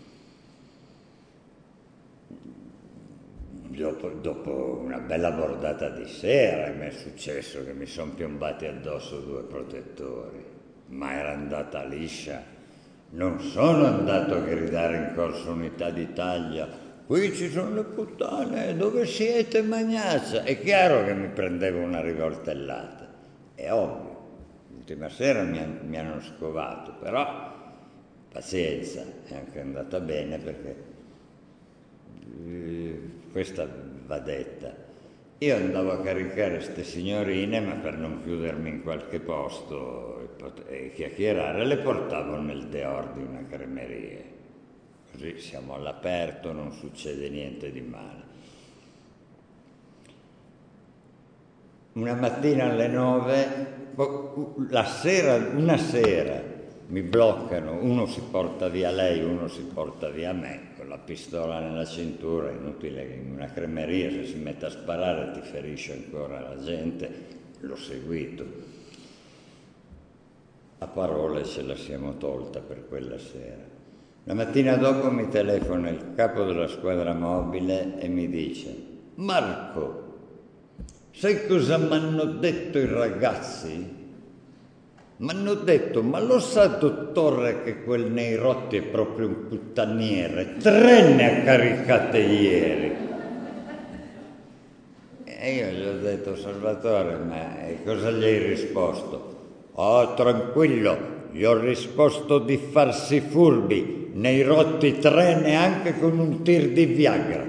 Dopo, dopo una bella bordata di sera mi è successo che mi sono piombati addosso due protettori, ma era andata liscia. Non sono andato a gridare in Corso Unità d'Italia, qui ci sono le puttane, dove siete magnaccia? È chiaro che mi prendevo una rivoltellata, è ovvio. L'ultima sera mi, mi hanno scovato, però pazienza, è anche andata bene perché eh, questa va detta. Io andavo a caricare queste signorine, ma per non chiudermi in qualche posto e, e chiacchierare, le portavo nel dehors di una cremeria. Così siamo all'aperto, non succede niente di male. Una mattina alle nove, la sera, una sera, mi bloccano, uno si porta via lei, uno si porta via me, con la pistola nella cintura. È inutile che in una cremeria, se si mette a sparare ti ferisce ancora la gente. L'ho seguito. A parole ce la siamo tolta per quella sera. La mattina dopo mi telefona il capo della squadra mobile e mi dice: Marco, sai cosa mi hanno detto i ragazzi? Mi hanno detto, ma lo sa dottore che quel Neirotti è proprio un puttaniere? Tre ne ha caricate ieri. E io gli ho detto, Salvatore, ma cosa gli hai risposto? Oh, tranquillo, gli ho risposto di farsi furbi, Neirotti tre neanche con un tir di Viagra.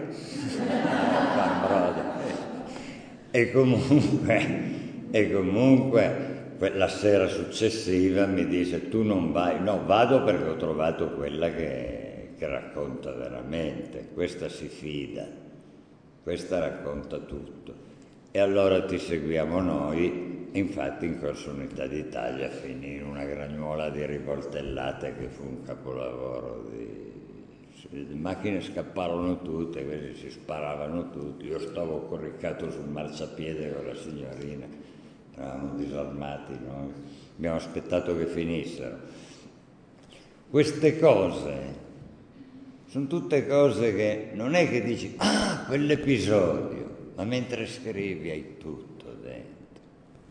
E comunque, e comunque... La sera successiva mi dice, tu non vai, no, vado perché ho trovato quella che, che racconta veramente, questa si fida, questa racconta tutto. E allora ti seguiamo noi, e infatti in Corso Unità d'Italia finì in una gragnuola di rivoltellate che fu un capolavoro. Di... Le macchine scapparono tutte, questi si sparavano tutti, io stavo coricato sul marciapiede con la signorina. Eravamo disarmati, no? Abbiamo aspettato che finissero. Queste cose sono tutte cose che non è che dici, ah, quell'episodio, ma mentre scrivi hai tutto dentro.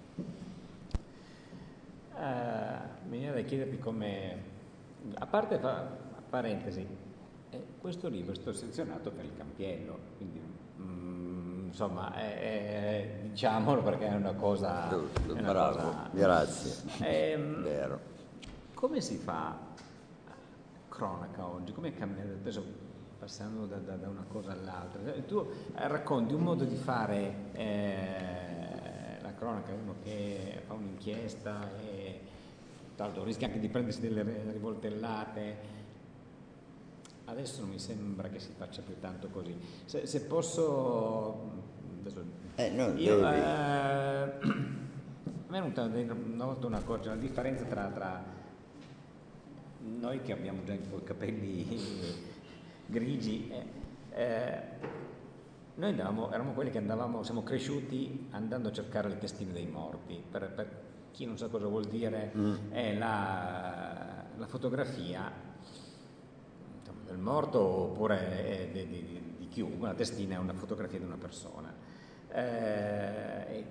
Uh, mi viene da chiederti come, a parte, fa, parentesi, eh, questo libro è stato selezionato per il Campiello, quindi mm, insomma, è, è, diciamolo perché è una cosa... Giusto, è una bravo, cosa, grazie. È, Vero. Come si fa cronaca oggi? Come è cambiato? Adesso passando da, da, da una cosa all'altra. Tu racconti un modo di fare eh, la cronaca, uno che fa un'inchiesta e tra l'altro rischia anche di prendersi delle rivoltellate. Adesso non mi sembra che si faccia più tanto così. Se, se posso... Adesso, eh, no, io, eh, a me è venuta una volta una cosa, la differenza tra, tra noi che abbiamo già i capelli grigi, eh, eh, noi andavamo, eravamo quelli che andavamo, siamo cresciuti andando a cercare le testine dei morti. Per, per chi non sa cosa vuol dire, mm. è la, la fotografia del morto oppure di, di, di chiunque. Una testina è una fotografia di una persona. Eh,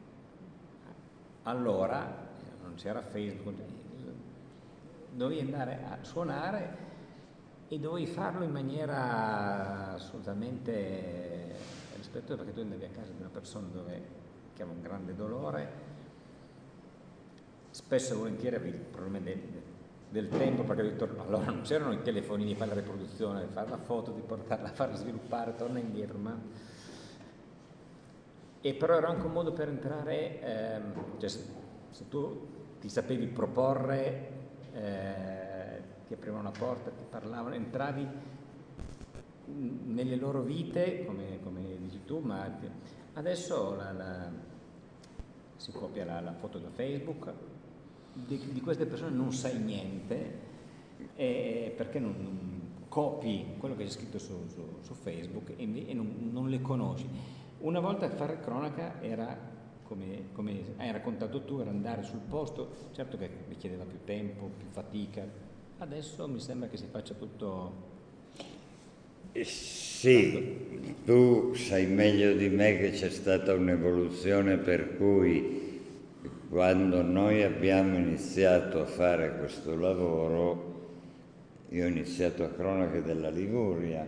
allora non c'era Facebook, dovevi andare a suonare e dovevi farlo in maniera assolutamente rispettosa, perché tu andavi a casa di una persona dove, che aveva un grande dolore, spesso e volentieri avevi probabilmente del tempo, perché allora non c'erano i telefonini, fare la riproduzione, fare la foto, di portarla, farla sviluppare, torna indietro, ma... e però era anche un modo per entrare, ehm, cioè se, se tu ti sapevi proporre, eh, ti aprivano una porta, ti parlavano, entravi nelle loro vite, come, come dici tu, ma adesso la, la, si copia la, la foto da Facebook. Di, di queste persone non sai niente, eh, perché non, non copi quello che c'è scritto su, su, su Facebook e, e non, non le conosci. Una volta fare cronaca era, come, come hai raccontato tu, era andare sul posto, certo che richiedeva più tempo, più fatica. Adesso mi sembra che si faccia tutto... Sì, tu sai meglio di me che c'è stata un'evoluzione per cui quando noi abbiamo iniziato a fare questo lavoro, io ho iniziato a Cronache della Liguria,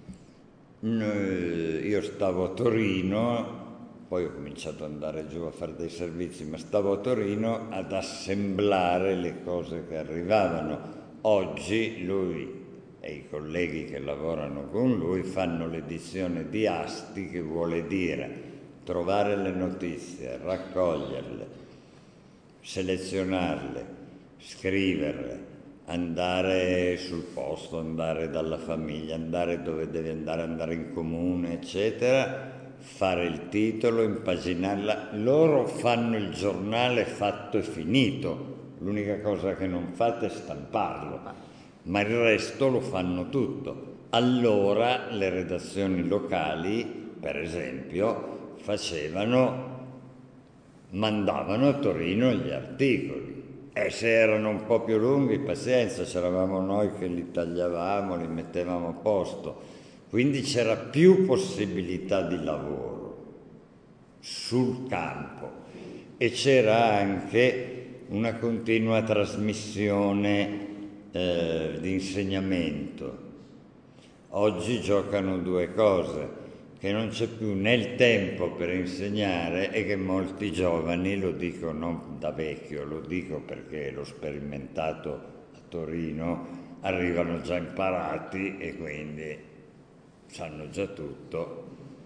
io stavo a Torino, poi ho cominciato ad andare giù a fare dei servizi, ma stavo a Torino ad assemblare le cose che arrivavano. Oggi lui e i colleghi che lavorano con lui fanno l'edizione di Asti, che vuole dire trovare le notizie, raccoglierle, selezionarle, scriverle, andare sul posto, andare dalla famiglia, andare dove deve andare, andare in comune, eccetera, fare il titolo, impaginarla. Loro fanno il giornale fatto e finito, l'unica cosa che non fate è stamparlo, ma il resto lo fanno tutto. Allora le redazioni locali, per esempio, facevano, mandavano a Torino gli articoli, e se erano un po' più lunghi, pazienza, c'eravamo noi che li tagliavamo, li mettevamo a posto, quindi c'era più possibilità di lavoro sul campo e c'era anche una continua trasmissione eh, di insegnamento. Oggi giocano due cose: che non c'è più né il tempo per insegnare e che molti giovani, lo dico non da vecchio, lo dico perché l'ho sperimentato a Torino, arrivano già imparati e quindi sanno già tutto.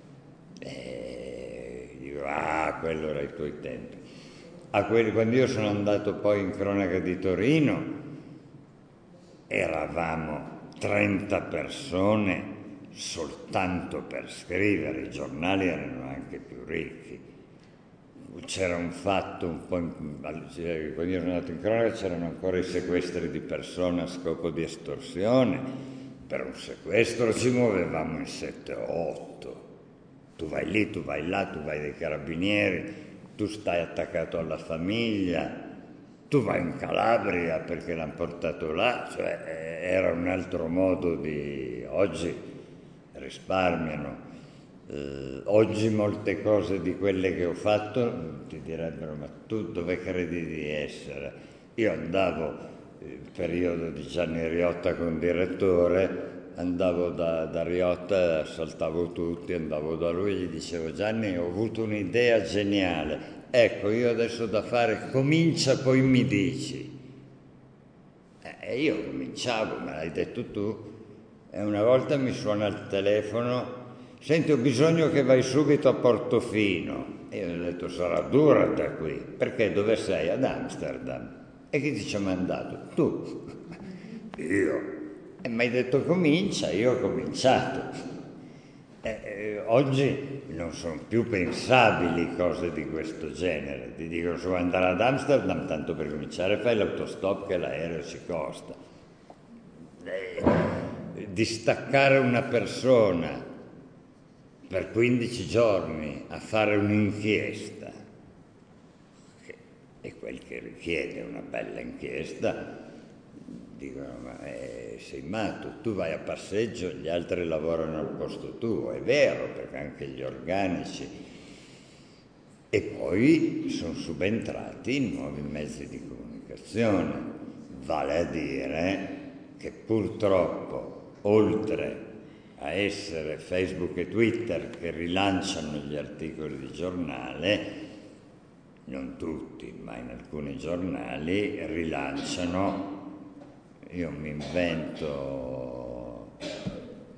E dico, ah, quello era i tuoi tempi. A quelli, quando io sono andato poi in Cronaca di Torino, eravamo trenta persone soltanto per scrivere, i giornali erano anche più ricchi. C'era un fatto un po', in, quando io sono andato in cronaca c'erano ancora i sequestri di persone a scopo di estorsione. Per un sequestro ci muovevamo in sette o otto. Tu vai lì, tu vai là, tu vai dai carabinieri, tu stai attaccato alla famiglia, tu vai in Calabria perché l'hanno portato là, cioè era un altro modo di... Oggi risparmiano. Eh, oggi molte cose di quelle che ho fatto ti direbbero: ma tu dove credi di essere? Io andavo, il periodo di Gianni Riotta con direttore, andavo da, da Riotta, saltavo tutti, andavo da lui e gli dicevo: Gianni, ho avuto un'idea geniale, ecco, io adesso da fare, comincia poi mi dici. E io cominciavo, me l'hai detto tu. e una volta mi suona il telefono: senti, ho bisogno che vai subito a Portofino. E io gli ho detto: sarà dura da qui. Perché? Dove sei? Ad Amsterdam. E chi ti ci ha mandato? Tu. Io. E mi hai detto comincia, io ho cominciato. Eh, eh, oggi non sono più pensabili cose di questo genere. Ti dico, se vuoi andare ad Amsterdam, tanto per cominciare fai l'autostop che l'aereo ci costa. Eh, distaccare una persona per quindici giorni a fare un'inchiesta, che è quel che richiede una bella inchiesta, dicono: ma eh, sei matto, tu vai a passeggio, gli altri lavorano al posto tuo. È vero, perché anche gli organici. E poi sono subentrati i nuovi mezzi di comunicazione, vale a dire che purtroppo, oltre a essere Facebook e Twitter che rilanciano gli articoli di giornale, non tutti, ma in alcuni giornali rilanciano. Io mi invento, eh,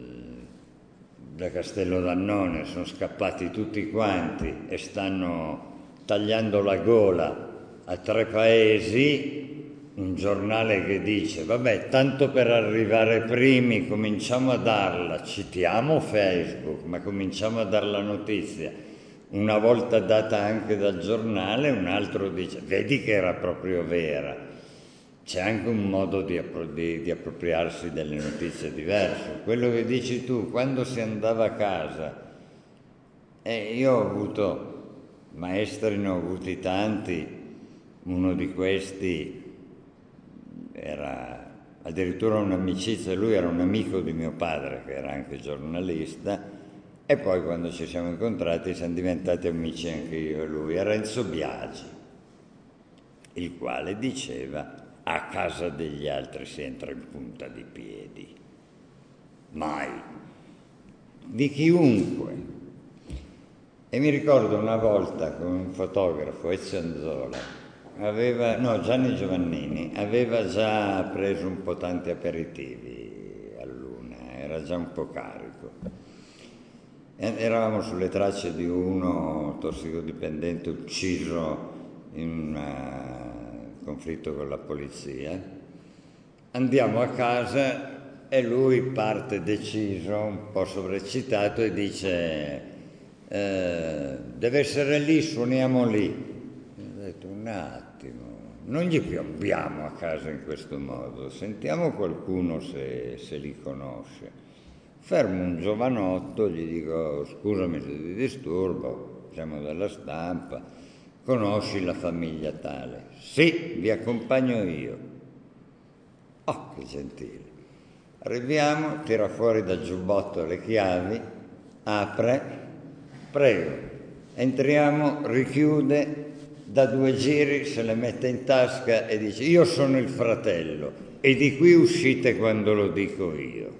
da Castello d'Annone sono scappati tutti quanti e stanno tagliando la gola a tre paesi. Un giornale che dice: vabbè, tanto per arrivare primi cominciamo a darla, citiamo Facebook, ma cominciamo a dar la notizia. Una volta data anche dal giornale, un altro dice: vedi che era proprio vera. C'è anche un modo di, appro- di, di appropriarsi delle notizie diverso. Quello che dici tu, quando si andava a casa, eh, io ho avuto maestri, ne ho avuti tanti, uno di questi era addirittura un'amicizia, lui era un amico di mio padre che era anche giornalista, e poi quando ci siamo incontrati siamo diventati amici anche io e lui. Era Renzo Biagi, il quale diceva: a casa degli altri si entra in punta di piedi, mai, di chiunque. E mi ricordo una volta con un fotografo, Ezio Anzola, aveva, no, Gianni Giovannini, aveva già preso un po' tanti aperitivi a Luna, era già un po' carico. E eravamo sulle tracce di uno tossicodipendente ucciso in un conflitto con la polizia. Andiamo a casa e lui parte deciso, un po' sovraccitato, e dice: eh, deve essere lì, suoniamo lì. Ho detto: un attimo, non gli piombiamo a casa in questo modo, sentiamo qualcuno se, se li conosce. Fermo un giovanotto, gli dico: scusami se ti disturbo, siamo dalla stampa, conosci la famiglia tale? Sì, vi accompagno io. Oh, che gentile. Arriviamo, tira fuori dal giubbotto le chiavi, apre, prego, entriamo, richiude, da due giri se le mette in tasca e dice: io sono il fratello e di qui uscite quando lo dico io.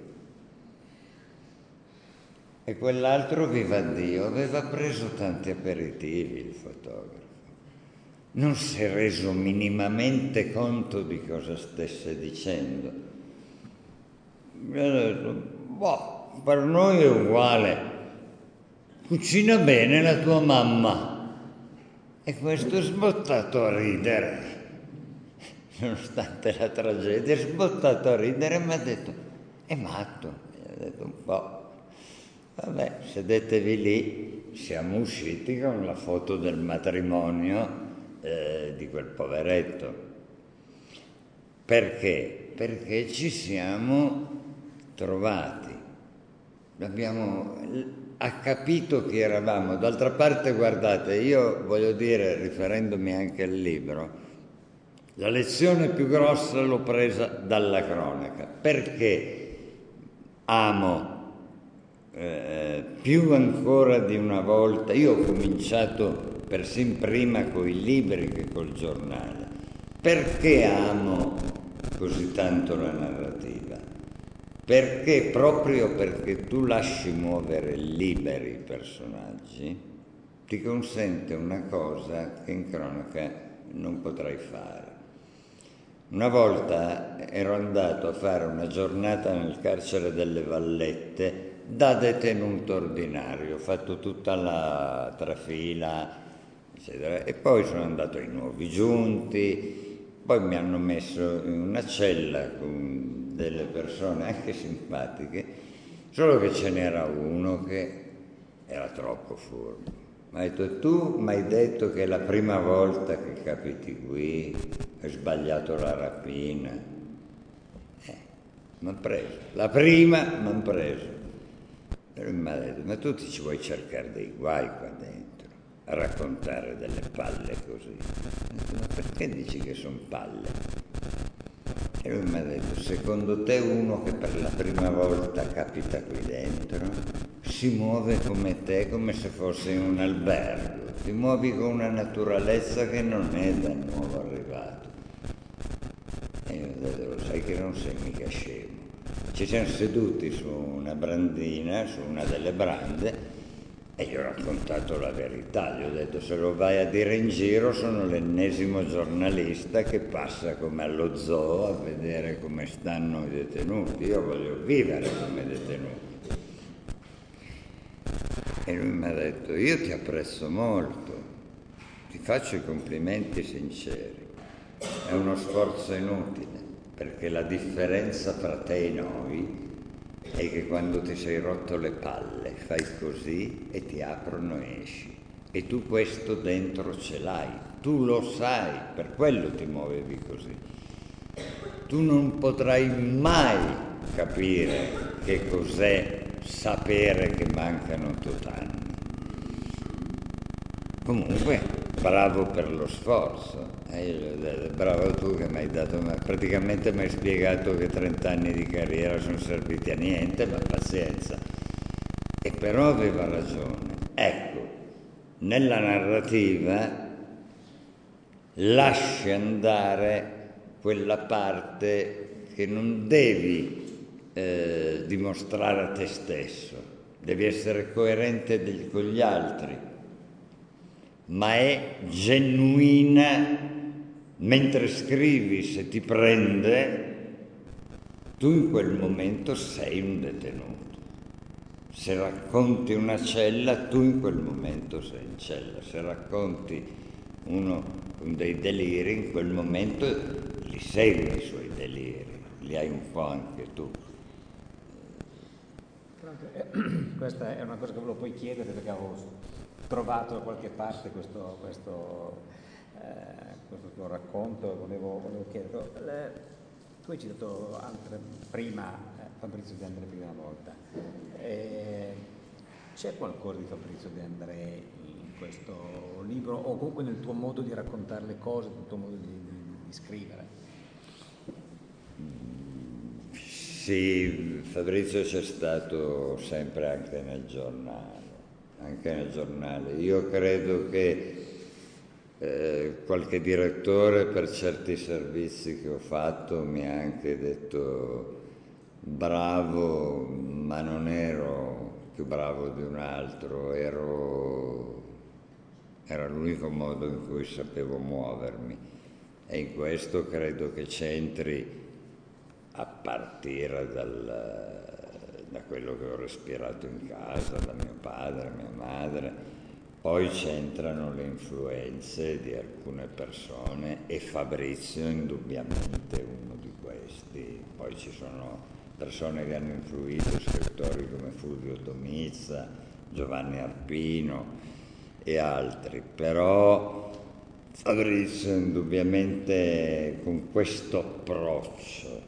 E quell'altro, viva Dio, aveva preso tanti aperitivi, il fotografo. Non si è reso minimamente conto di cosa stesse dicendo. Mi ha detto: boh, per noi è uguale, cucina bene la tua mamma. E questo è sbottato a ridere, nonostante la tragedia, è sbottato a ridere e mi ha detto: è matto. Mi ha detto: un po'. Vabbè, sedetevi lì. Siamo usciti con la foto del matrimonio eh, di quel poveretto. Perché? Perché ci siamo trovati. Abbiamo, ha capito chi eravamo. D'altra parte, guardate, io voglio dire, riferendomi anche al libro, la lezione più grossa l'ho presa dalla cronaca. Perché amo Eh, più ancora di una volta, io ho cominciato persino prima con i libri che col giornale. Perché amo così tanto la narrativa? Perché proprio perché tu lasci muovere liberi i personaggi, ti consente una cosa che in cronaca non potrai fare. Una volta ero andato a fare una giornata nel carcere delle Vallette da detenuto ordinario, ho fatto tutta la trafila, eccetera, e poi sono andato ai nuovi giunti, poi mi hanno messo in una cella con delle persone anche simpatiche, solo che ce n'era uno che era troppo furbo. Mi ha detto: tu mi hai detto che è la prima volta che capiti qui, hai sbagliato la rapina. Eh, mi hanno preso, la prima mi hanno preso. E lui mi ha detto: ma tu ti ci vuoi cercare dei guai qua dentro, a raccontare delle palle così? Ho detto: ma perché dici che sono palle? E lui mi ha detto: secondo te uno che per la prima volta capita qui dentro si muove come te, come se fosse in un albergo, ti muovi con una naturalezza che non è da nuovo arrivato. E io ho detto: lo sai che non sei mica scemo. Ci siamo seduti su una brandina, su una delle brande, e gli ho raccontato la verità. Gli ho detto: se lo vai a dire in giro sono l'ennesimo giornalista che passa come allo zoo a vedere come stanno i detenuti. Io voglio vivere come detenuto. E lui mi ha detto: io ti apprezzo molto, ti faccio i complimenti sinceri, è uno sforzo inutile, perché la differenza fra te e noi è che quando ti sei rotto le palle fai così e ti aprono e esci, e tu questo dentro ce l'hai, tu lo sai, per quello ti muovevi così. Tu non potrai mai capire che cos'è sapere che mancano tot anni. Comunque, bravo per lo sforzo. E io gli ho detto: bravo tu che mi hai dato, praticamente mi hai spiegato che trent'anni di carriera sono serviti a niente, ma pazienza. E però aveva ragione. Ecco, nella narrativa lasci andare quella parte che non devi Eh, dimostrare a te stesso, devi essere coerente del, con gli altri, ma è genuina. Mentre scrivi, se ti prende, tu in quel momento sei un detenuto. Se racconti una cella, tu in quel momento sei in cella. Se racconti uno con dei deliri, in quel momento li segui i suoi deliri, li hai un po' anche tu. Questa è una cosa che volevo poi chiedere, perché avevo trovato da qualche parte questo, questo, eh, questo tuo racconto, volevo, volevo chiederlo. Le, tu hai citato altre, prima eh, Fabrizio De André prima volta. Eh, c'è qualcosa di Fabrizio De André in questo libro, o comunque nel tuo modo di raccontare le cose, nel tuo modo di, di, di scrivere? Sì, Fabrizio c'è stato sempre anche nel giornale, anche nel giornale. Io credo che eh, qualche direttore per certi servizi che ho fatto mi ha anche detto: bravo, ma non ero più bravo di un altro, ero, era l'unico modo in cui sapevo muovermi, e in questo credo che c'entri, a partire dal, da quello che ho respirato in casa, da mio padre, mia madre. Poi c'entrano le influenze di alcune persone, e Fabrizio indubbiamente è uno di questi. Poi ci sono persone che hanno influito, scrittori come Fulvio Tomizza, Giovanni Arpino e altri, però Fabrizio indubbiamente, con questo approccio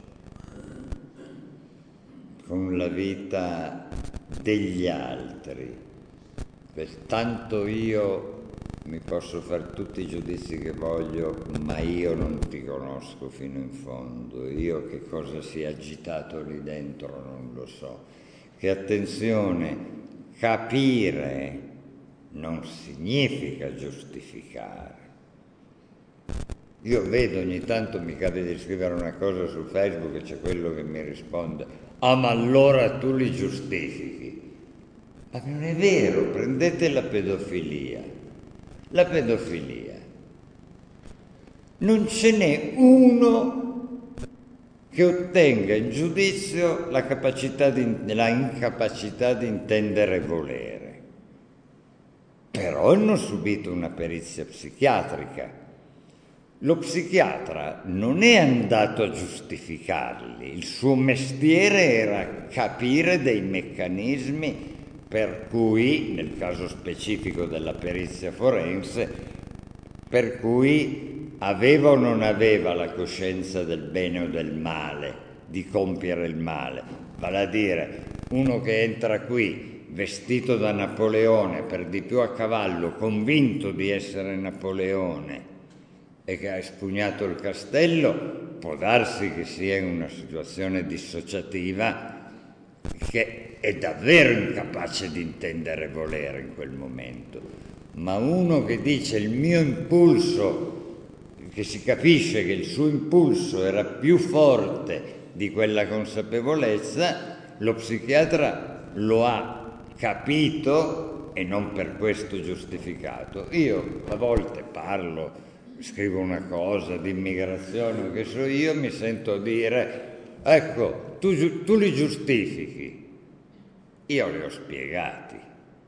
con la vita degli altri, tanto io mi posso fare tutti i giudizi che voglio, ma io non ti conosco fino in fondo, io che cosa si è agitato lì dentro non lo so. Che attenzione, capire non significa giustificare. Io vedo ogni tanto, mi capita di scrivere una cosa su Facebook e c'è quello che mi risponde: ah, ma allora tu li giustifichi. Ma non è vero, prendete la pedofilia. La pedofilia. Non ce n'è uno che ottenga in giudizio la, capacità di, la incapacità di intendere e volere. Però hanno subito una perizia psichiatrica. Lo psichiatra non è andato a giustificarli, il suo mestiere era capire dei meccanismi per cui, nel caso specifico della perizia forense, per cui aveva o non aveva la coscienza del bene o del male, di compiere il male. Vale a dire, uno che entra qui vestito da Napoleone, per di più a cavallo, convinto di essere Napoleone, e che ha espugnato il castello, può darsi che sia in una situazione dissociativa che è davvero incapace di intendere e volere in quel momento. Ma uno che dice il mio impulso, che si capisce che il suo impulso era più forte di quella consapevolezza, lo psichiatra lo ha capito e non per questo giustificato. Io a volte parlo, scrivo una cosa di immigrazione o che so io, mi sento dire, ecco, tu, tu li giustifichi, io li ho spiegati,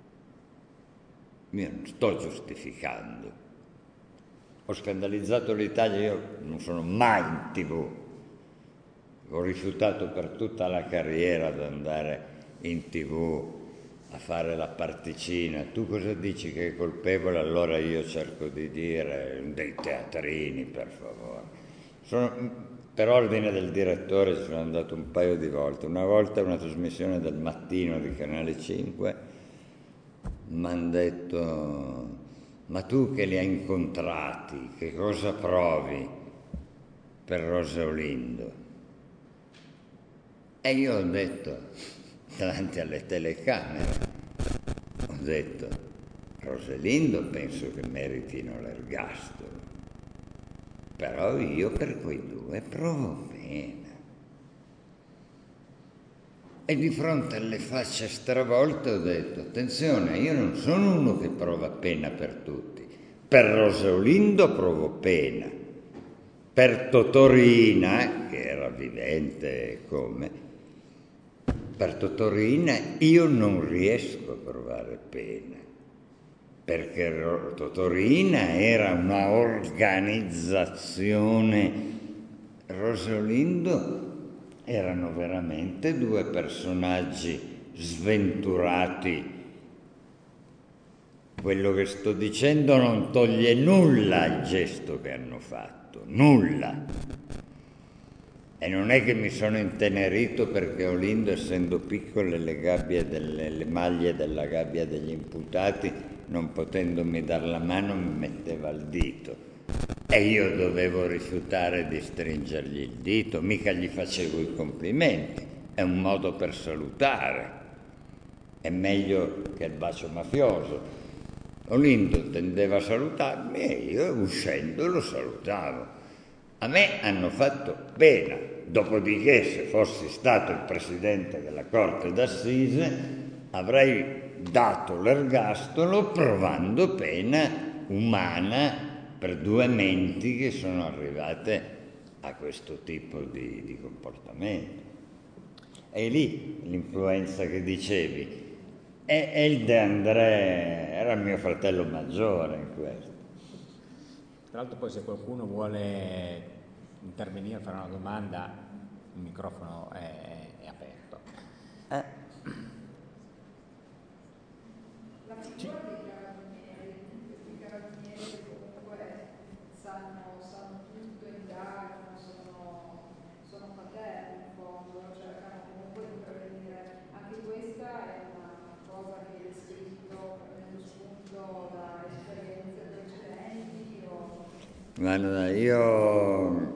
io non sto giustificando. Ho scandalizzato l'Italia, io non sono mai in tv, ho rifiutato per tutta la carriera di andare in tv a fare la particina. Tu cosa dici che è colpevole? Allora io cerco di dire dei teatrini, per favore. Sono, per ordine del direttore ci sono andato un paio di volte. Una volta una trasmissione del mattino di Canale cinque mi hanno detto, ma tu che li hai incontrati, che cosa provi per Rosa Olindo? E io ho detto, davanti alle telecamere, ho detto, Rosalindo penso che meritino l'ergastolo, però io per quei due provo pena. E di fronte alle facce stravolte ho detto, attenzione, io non sono uno che prova pena per tutti, per Rosalindo provo pena, per Totorina, che era vivente come, per Totorina io non riesco a provare pena, perché Totorina era una organizzazione, Rosalindo erano veramente due personaggi sventurati. Quello che sto dicendo non toglie nulla al gesto che hanno fatto, nulla. E non è che mi sono intenerito perché Olindo, essendo piccole, le, gabbie delle, le maglie della gabbia degli imputati, non potendomi dar la mano, mi metteva il dito. E io dovevo rifiutare di stringergli il dito, mica gli facevo i complimenti. È un modo per salutare. È meglio che il bacio mafioso. Olindo tendeva a salutarmi e io, uscendo, lo salutavo. A me hanno fatto pena, dopodiché se fossi stato il presidente della Corte d'Assise avrei dato l'ergastolo provando pena umana per due menti che sono arrivate a questo tipo di, di comportamento. E lì l'influenza che dicevi, e, e il De André era mio fratello maggiore in questo. Tra l'altro poi se qualcuno vuole intervenire, fare una domanda, il microfono è, è aperto. Eh. La figura dei carabinieri, i carabinieri comunque sanno, sanno tutto, indagano, sono, sono paterni in fondo, cercano comunque di prevenire. Anche questa è una cosa che hai descritto prendendo spunto da esperienze precedenti o... Guarda, io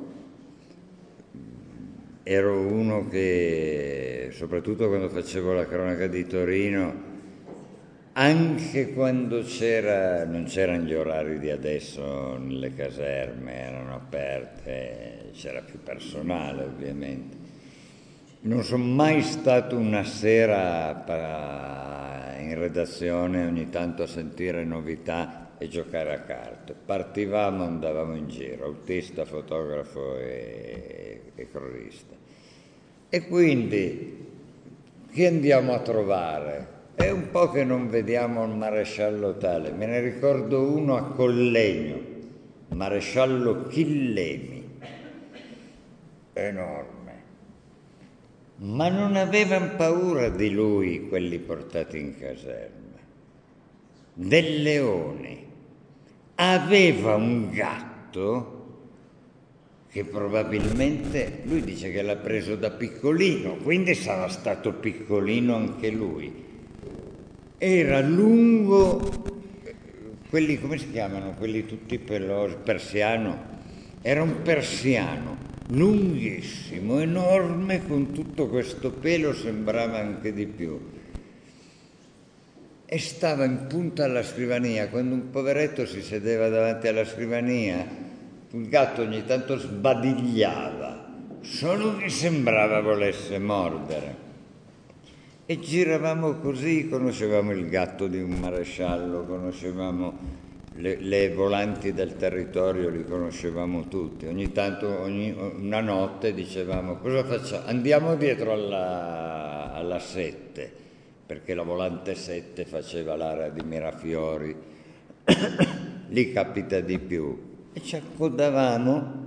ero uno che, soprattutto quando facevo la cronaca di Torino, anche quando c'era, non c'erano gli orari di adesso nelle caserme, erano aperte, c'era più personale ovviamente. Non sono mai stato una sera in redazione ogni tanto a sentire novità e giocare a carte. Partivamo, andavamo in giro, autista, fotografo e, e cronista. E quindi chi andiamo a trovare? È un po' che non vediamo il maresciallo tale. Me ne ricordo uno a Collegno, maresciallo Chillemi, enorme. Ma non avevano paura di lui quelli portati in caserma. Del leone. Aveva un gatto che probabilmente, lui dice che l'ha preso da piccolino, quindi sarà stato piccolino anche lui. Era lungo, quelli come si chiamano, quelli tutti pelosi, persiano, era un persiano, lunghissimo, enorme, con tutto questo pelo, sembrava anche di più. E stava in punta alla scrivania, quando un poveretto si sedeva davanti alla scrivania, il gatto ogni tanto sbadigliava, solo che sembrava volesse mordere. E giravamo così, conoscevamo il gatto di un maresciallo, conoscevamo le, le volanti del territorio, li conoscevamo tutti. Ogni tanto, ogni, una notte dicevamo, cosa facciamo? Andiamo dietro alla, alla sette, perché la volante sette faceva l'area di Mirafiori, lì capita di più. E ci accodavamo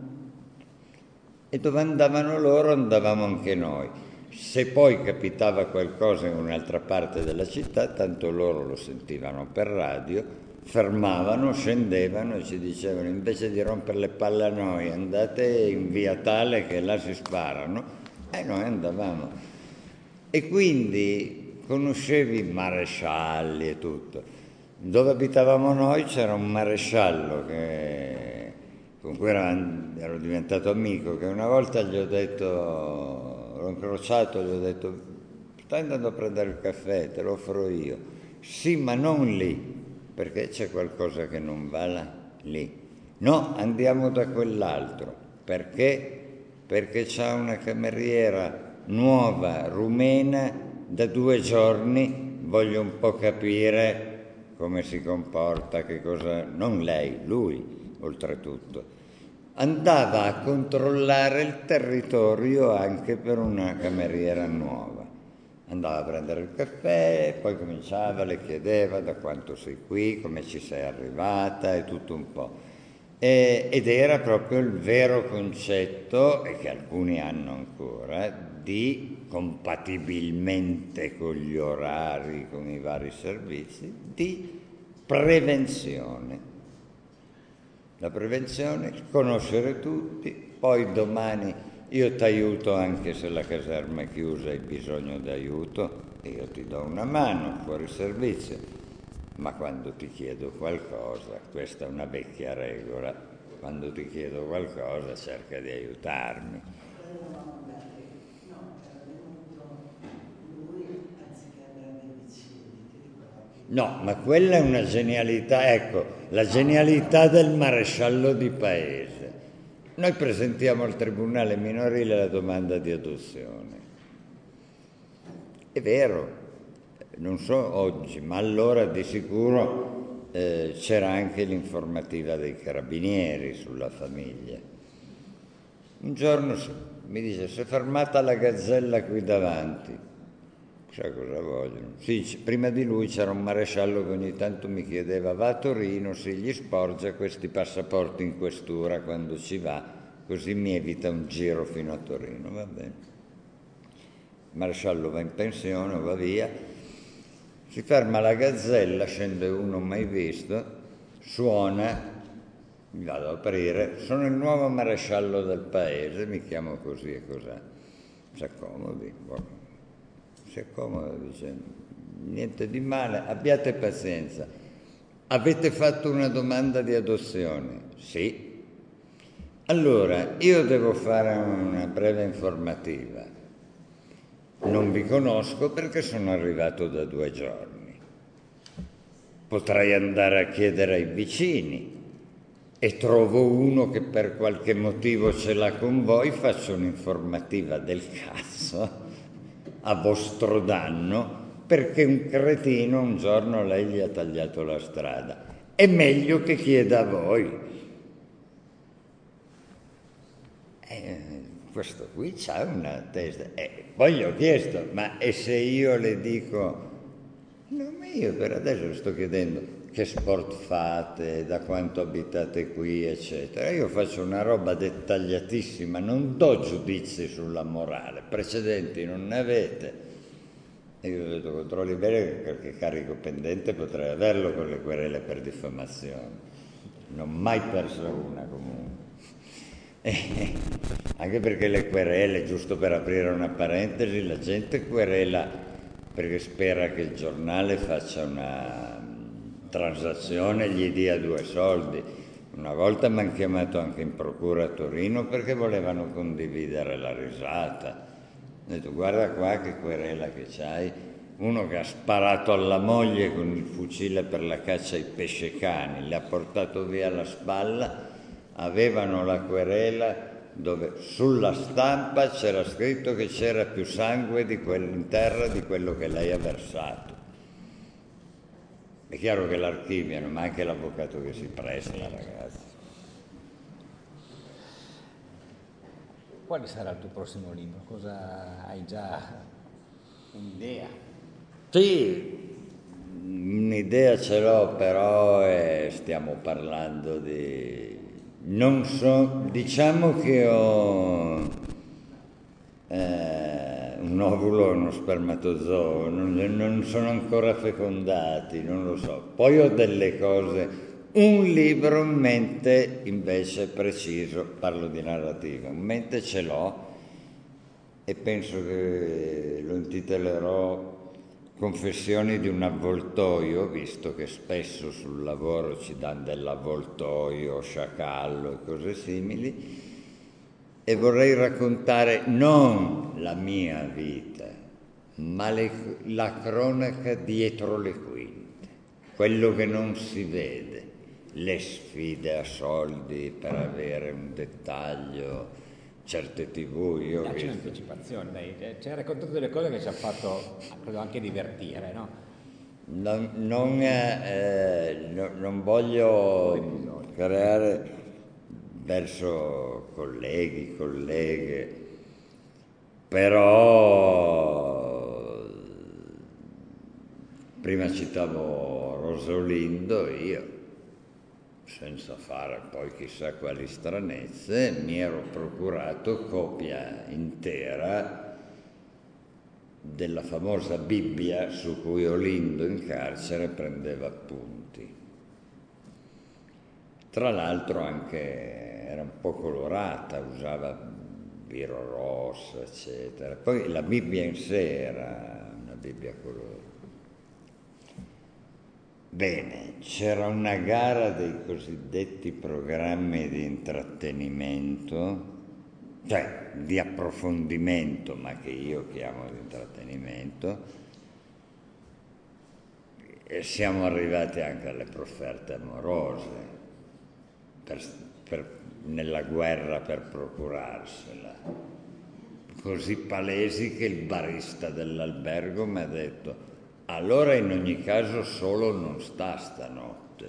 e dove andavano loro andavamo anche noi. Se poi capitava qualcosa in un'altra parte della città, tanto loro lo sentivano per radio, fermavano, scendevano e ci dicevano, invece di rompere le palle a noi, andate in via tale che là si sparano, e noi andavamo. E quindi conoscevi i marescialli e tutto. Dove abitavamo noi c'era un maresciallo che, con cui ero, ero diventato amico, che una volta gli ho detto, l'ho incrociato, gli ho detto, stai andando a prendere il caffè, te lo offro io. Sì, ma non lì, perché c'è qualcosa che non va là, lì. No, andiamo da quell'altro. Perché? Perché c'ha una cameriera nuova, rumena, da due giorni, voglio un po' capire come si comporta, che cosa... Non lei, lui, oltretutto. Andava a controllare il territorio anche per una cameriera nuova. Andava a prendere il caffè, poi cominciava, le chiedeva da quanto sei qui, come ci sei arrivata e tutto un po'. E, ed era proprio il vero concetto, e che alcuni hanno ancora, di compatibilmente con gli orari, con i vari servizi, di prevenzione. La prevenzione, conoscere tutti, poi domani io ti aiuto anche se la caserma è chiusa e hai bisogno di aiuto, e io ti do una mano fuori servizio, ma quando ti chiedo qualcosa, questa è una vecchia regola, quando ti chiedo qualcosa cerca di aiutarmi. No, ma quella è una genialità, ecco, la genialità del maresciallo di paese. Noi presentiamo al tribunale minorile la domanda di adozione. È vero, non so oggi, ma allora di sicuro eh, c'era anche l'informativa dei carabinieri sulla famiglia. Un giorno mi dice, si è fermata la gazzella qui davanti. Sai cosa vogliono? Sì, prima di lui c'era un maresciallo che ogni tanto mi chiedeva, va a Torino, sì, gli sporge questi passaporti in questura quando ci va, così mi evita un giro fino a Torino, va bene. Il maresciallo va in pensione, va via, si ferma la gazzella, scende uno mai visto, suona, mi vado ad aprire, sono il nuovo maresciallo del paese, mi chiamo così e cos'è. Si accomodi, buono. Si accomoda dicendo, niente di male, abbiate pazienza. Avete fatto una domanda di adozione? Sì. Allora, io devo fare una breve informativa. Non vi conosco perché sono arrivato da due giorni. Potrei andare a chiedere ai vicini e trovo uno che per qualche motivo ce l'ha con voi, faccio un'informativa del cazzo a vostro danno, perché un cretino un giorno lei gli ha tagliato la strada. è meglio che chieda a voi. Eh, questo qui c'ha una testa. Eh, poi gli ho chiesto, ma e se io le dico, no, ma io per adesso le sto chiedendo che sport fate, da quanto abitate qui, eccetera. Io faccio una roba dettagliatissima, non do giudizi sulla morale, precedenti non ne avete. E io ho detto, controlli bene perché carico pendente potrei averlo con le querele per diffamazione. Non ho mai perso una comunque. Eh, anche perché le querele, giusto per aprire una parentesi, la gente querela perché spera che il giornale faccia una transazione, gli dia due soldi. Una volta mi hanno chiamato anche in procura a Torino perché volevano condividere la risata. Ho detto, guarda qua che querela che c'hai, uno che ha sparato alla moglie con il fucile per la caccia ai pescecani, le ha portato via la spalla, avevano la querela dove sulla stampa c'era scritto che c'era più sangue di quello in terra di quello che lei ha versato. È chiaro che l'archiviano, ma anche l'avvocato che si presta, ragazzi. Quale sarà il tuo prossimo libro? Cosa hai già un'idea? Sì, un'idea ce l'ho, però eh, stiamo parlando di... Non so, diciamo che ho eh, un ovulo e uno spermatozoo, non, non sono ancora fecondati, non lo so. Poi ho delle cose, un libro in mente invece preciso, parlo di narrativa, in mente ce l'ho e penso che lo intitolerò Confessioni di un avvoltoio, visto che spesso sul lavoro ci danno dell'avvoltoio, sciacallo e cose simili, e vorrei raccontare non la mia vita, ma le, la cronaca dietro le quinte, quello che non si vede, le sfide a soldi per avere un dettaglio. Certe tivù io ho Dacci visto. un'anticipazione, dai, ci hai raccontato delle cose che ci hanno fatto, credo, anche divertire, no? Non, non, eh, no, non voglio creare verso colleghi, colleghe, però prima citavo Rosolindo, io senza fare poi chissà quali stranezze, mi ero procurato copia intera della famosa Bibbia su cui Olindo in carcere prendeva appunti. Tra l'altro anche era un po' colorata, usava biro rossa, eccetera. Poi la Bibbia in sé era una Bibbia colorata. Bene, c'era una gara dei cosiddetti programmi di intrattenimento, cioè di approfondimento, ma che io chiamo di intrattenimento, e siamo arrivati anche alle profferte amorose, per, per, nella guerra per procurarsela, così palesi che il barista dell'albergo mi ha detto: allora in ogni caso solo non sta stanotte,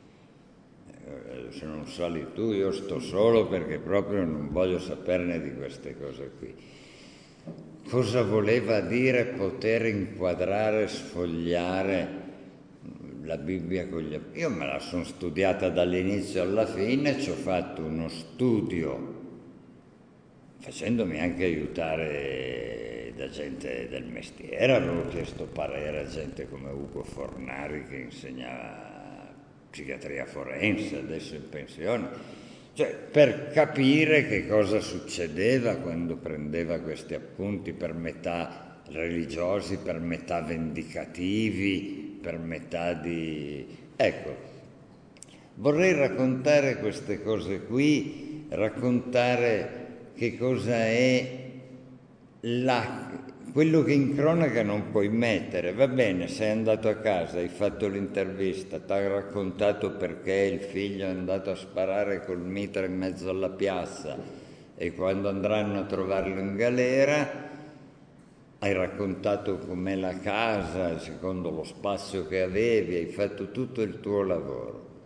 se non sali tu io sto solo perché proprio non voglio saperne di queste cose qui. Cosa voleva dire poter inquadrare, sfogliare la Bibbia con gli... Io me la sono studiata dall'inizio alla fine, ci ho fatto uno studio facendomi anche aiutare da gente del mestiere, avevo chiesto parere a gente come Ugo Fornari che insegnava psichiatria forense, adesso in pensione, cioè per capire che cosa succedeva quando prendeva questi appunti, per metà religiosi, per metà vendicativi, per metà di... Ecco, vorrei raccontare queste cose qui, raccontare che cosa è la, quello che in cronaca non puoi mettere. Va bene, sei andato a casa, hai fatto l'intervista, ti ha raccontato perché il figlio è andato a sparare col mitra in mezzo alla piazza e quando andranno a trovarlo in galera hai raccontato com'è la casa secondo lo spazio che avevi, hai fatto tutto il tuo lavoro.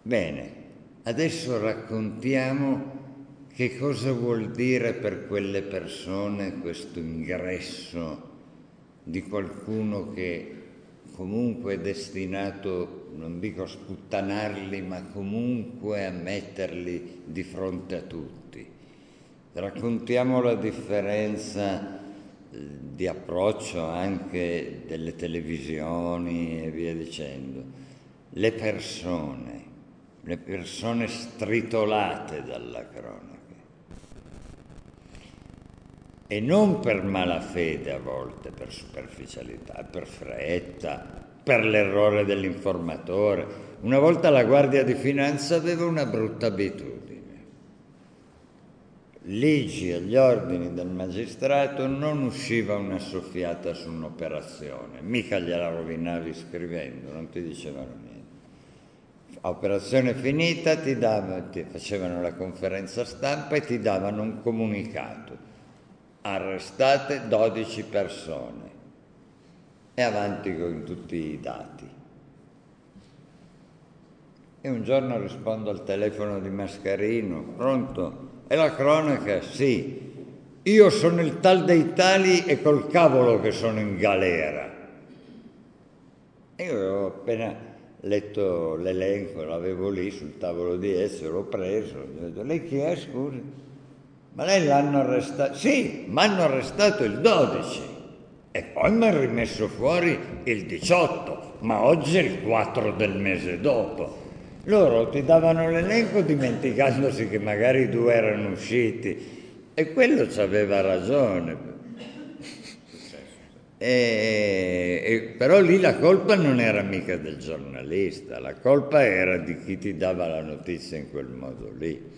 Bene, adesso raccontiamo che cosa vuol dire per quelle persone questo ingresso di qualcuno che comunque è destinato, non dico a sputtanarli, ma comunque a metterli di fronte a tutti. Raccontiamo la differenza di approccio anche delle televisioni e via dicendo. Le persone, le persone stritolate dalla cronaca. E non per malafede a volte, per superficialità, per fretta, per l'errore dell'informatore. Una volta la Guardia di Finanza aveva una brutta abitudine. Leggi agli ordini del magistrato, non usciva una soffiata su un'operazione, mica gliela rovinavi scrivendo, non ti dicevano niente. A operazione finita ti, davano, ti facevano la conferenza stampa e ti davano un comunicato. Arrestate dodici persone e avanti con tutti i dati. E un giorno rispondo al telefono di Mascarino: pronto? E la cronaca? Sì. Io sono il tal dei tali e col cavolo che sono in galera. E io avevo appena letto l'elenco, l'avevo lì sul tavolo di esso, l'ho preso, gli ho detto: lei chi è, scusi? Ma lei l'hanno arrestato? Sì, mi hanno arrestato il dodici e poi mi hanno rimesso fuori il diciotto, ma oggi è il quattro del mese dopo. Loro ti davano l'elenco dimenticandosi che magari due erano usciti e quello ci aveva ragione. E, e, però lì la colpa non era mica del giornalista, la colpa era di chi ti dava la notizia in quel modo lì.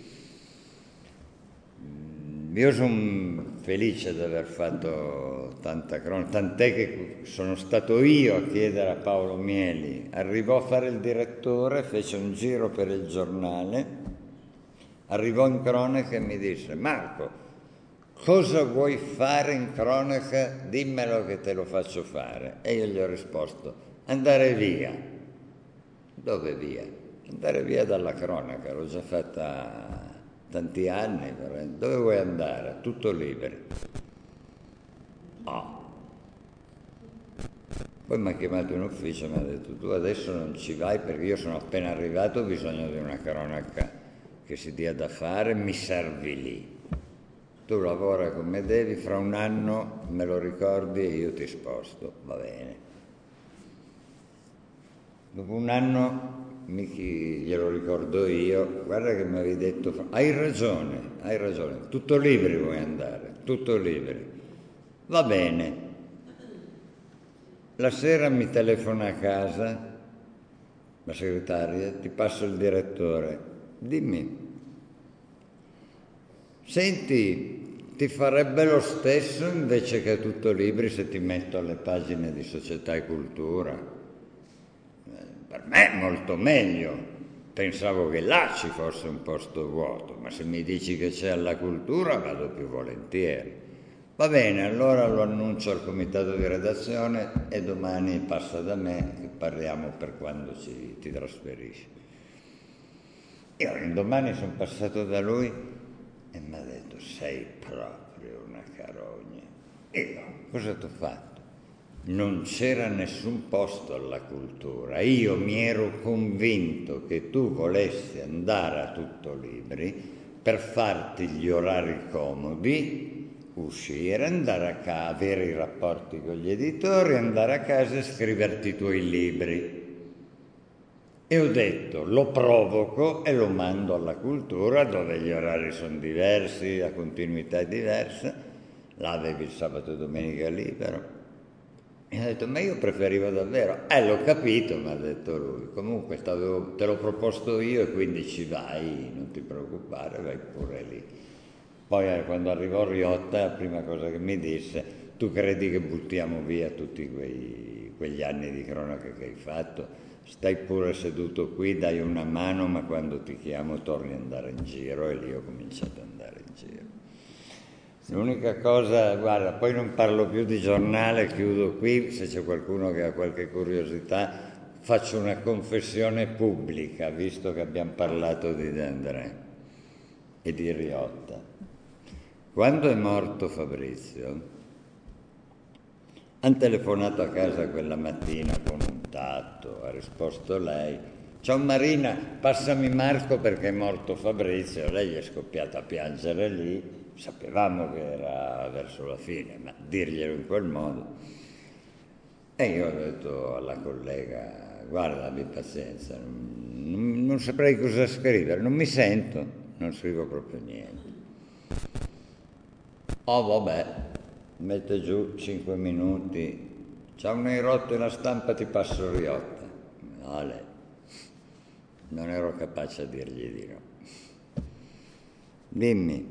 Io sono felice di aver fatto tanta cronaca, tant'è che sono stato io a chiedere a Paolo Mieli, arrivò a fare il direttore, fece un giro per il giornale, arrivò in cronaca e mi disse: Marco, cosa vuoi fare in cronaca? Dimmelo che te lo faccio fare. E io gli ho risposto: andare via. Dove via? Andare via dalla cronaca, l'ho già fatta tanti anni. Dove vuoi andare? Tutto libero. Oh. Poi mi ha chiamato in ufficio e mi ha detto: tu adesso non ci vai perché io sono appena arrivato, ho bisogno di una cronaca che si dia da fare, mi servi lì. Tu lavora come devi, fra un anno me lo ricordi e io ti sposto. Va bene. Dopo un anno Michi, glielo ricordo io, guarda che mi avevi detto: hai ragione, hai ragione, tutto liberi vuoi andare, tutto liberi. Va bene. La sera mi telefona a casa la segretaria, ti passo il direttore, dimmi, senti, ti farebbe lo stesso invece che tutto liberi se ti metto alle pagine di Società e Cultura? Per me è molto meglio, pensavo che là ci fosse un posto vuoto, ma se mi dici che c'è alla Cultura vado più volentieri. Va bene, allora lo annuncio al comitato di redazione e domani passa da me e parliamo per quando ci, ti trasferisci. Io l'indomani sono passato da lui e mi ha detto: sei proprio una carogna. E io, cosa ti ho fatto? Non c'era nessun posto alla Cultura, io mi ero convinto che tu volessi andare a Tutto Libri per farti gli orari comodi, uscire, andare a casa, avere i rapporti con gli editori, andare a casa e scriverti i tuoi libri. E ho detto: lo provoco e lo mando alla Cultura, dove gli orari sono diversi, la continuità è diversa, là avevi il sabato e domenica libero. E ho detto: ma io preferivo davvero. Eh, l'ho capito, mi ha detto lui. Comunque te l'ho proposto io e quindi ci vai, non ti preoccupare, vai pure lì. Poi quando arrivò Riotta, la prima cosa che mi disse: tu credi che buttiamo via tutti quei, quegli anni di cronaca che hai fatto? Stai pure seduto qui, dai una mano, ma quando ti chiamo torni ad andare in giro. E lì ho cominciato ad andare in giro. L'unica cosa, guarda, poi non parlo più di giornale, chiudo qui, se c'è qualcuno che ha qualche curiosità, faccio una confessione pubblica, visto che abbiamo parlato di De André e di Riotta. Quando è morto Fabrizio, hanno telefonato a casa quella mattina con un tatto, ha risposto lei: ciao Marina, passami Marco perché è morto Fabrizio. Lei è scoppiata a piangere lì, sapevamo che era verso la fine, ma dirglielo in quel modo. E io ho detto alla collega: guarda, abbi pazienza, non, non saprei cosa scrivere, non mi sento, non scrivo proprio niente. Oh vabbè, mette giù cinque minuti, c'ha un Neirotto in la stampa, ti passo Riotta. No, lei. Non ero capace a dirgli di no. Dimmi,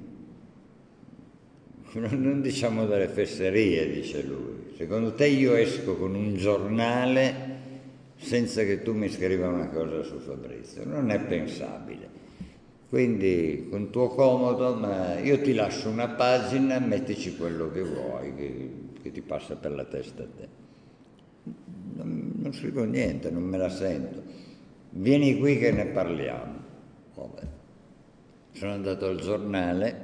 non diciamo delle fesserie, dice lui. Secondo te io esco con un giornale senza che tu mi scriva una cosa su Fabrizio? Non è pensabile. Quindi, con tuo comodo, ma io ti lascio una pagina, mettici quello che vuoi, che, che ti passa per la testa a te. Non, non scrivo niente, non me la sento. Vieni qui che ne parliamo. Vabbè. Sono andato al giornale,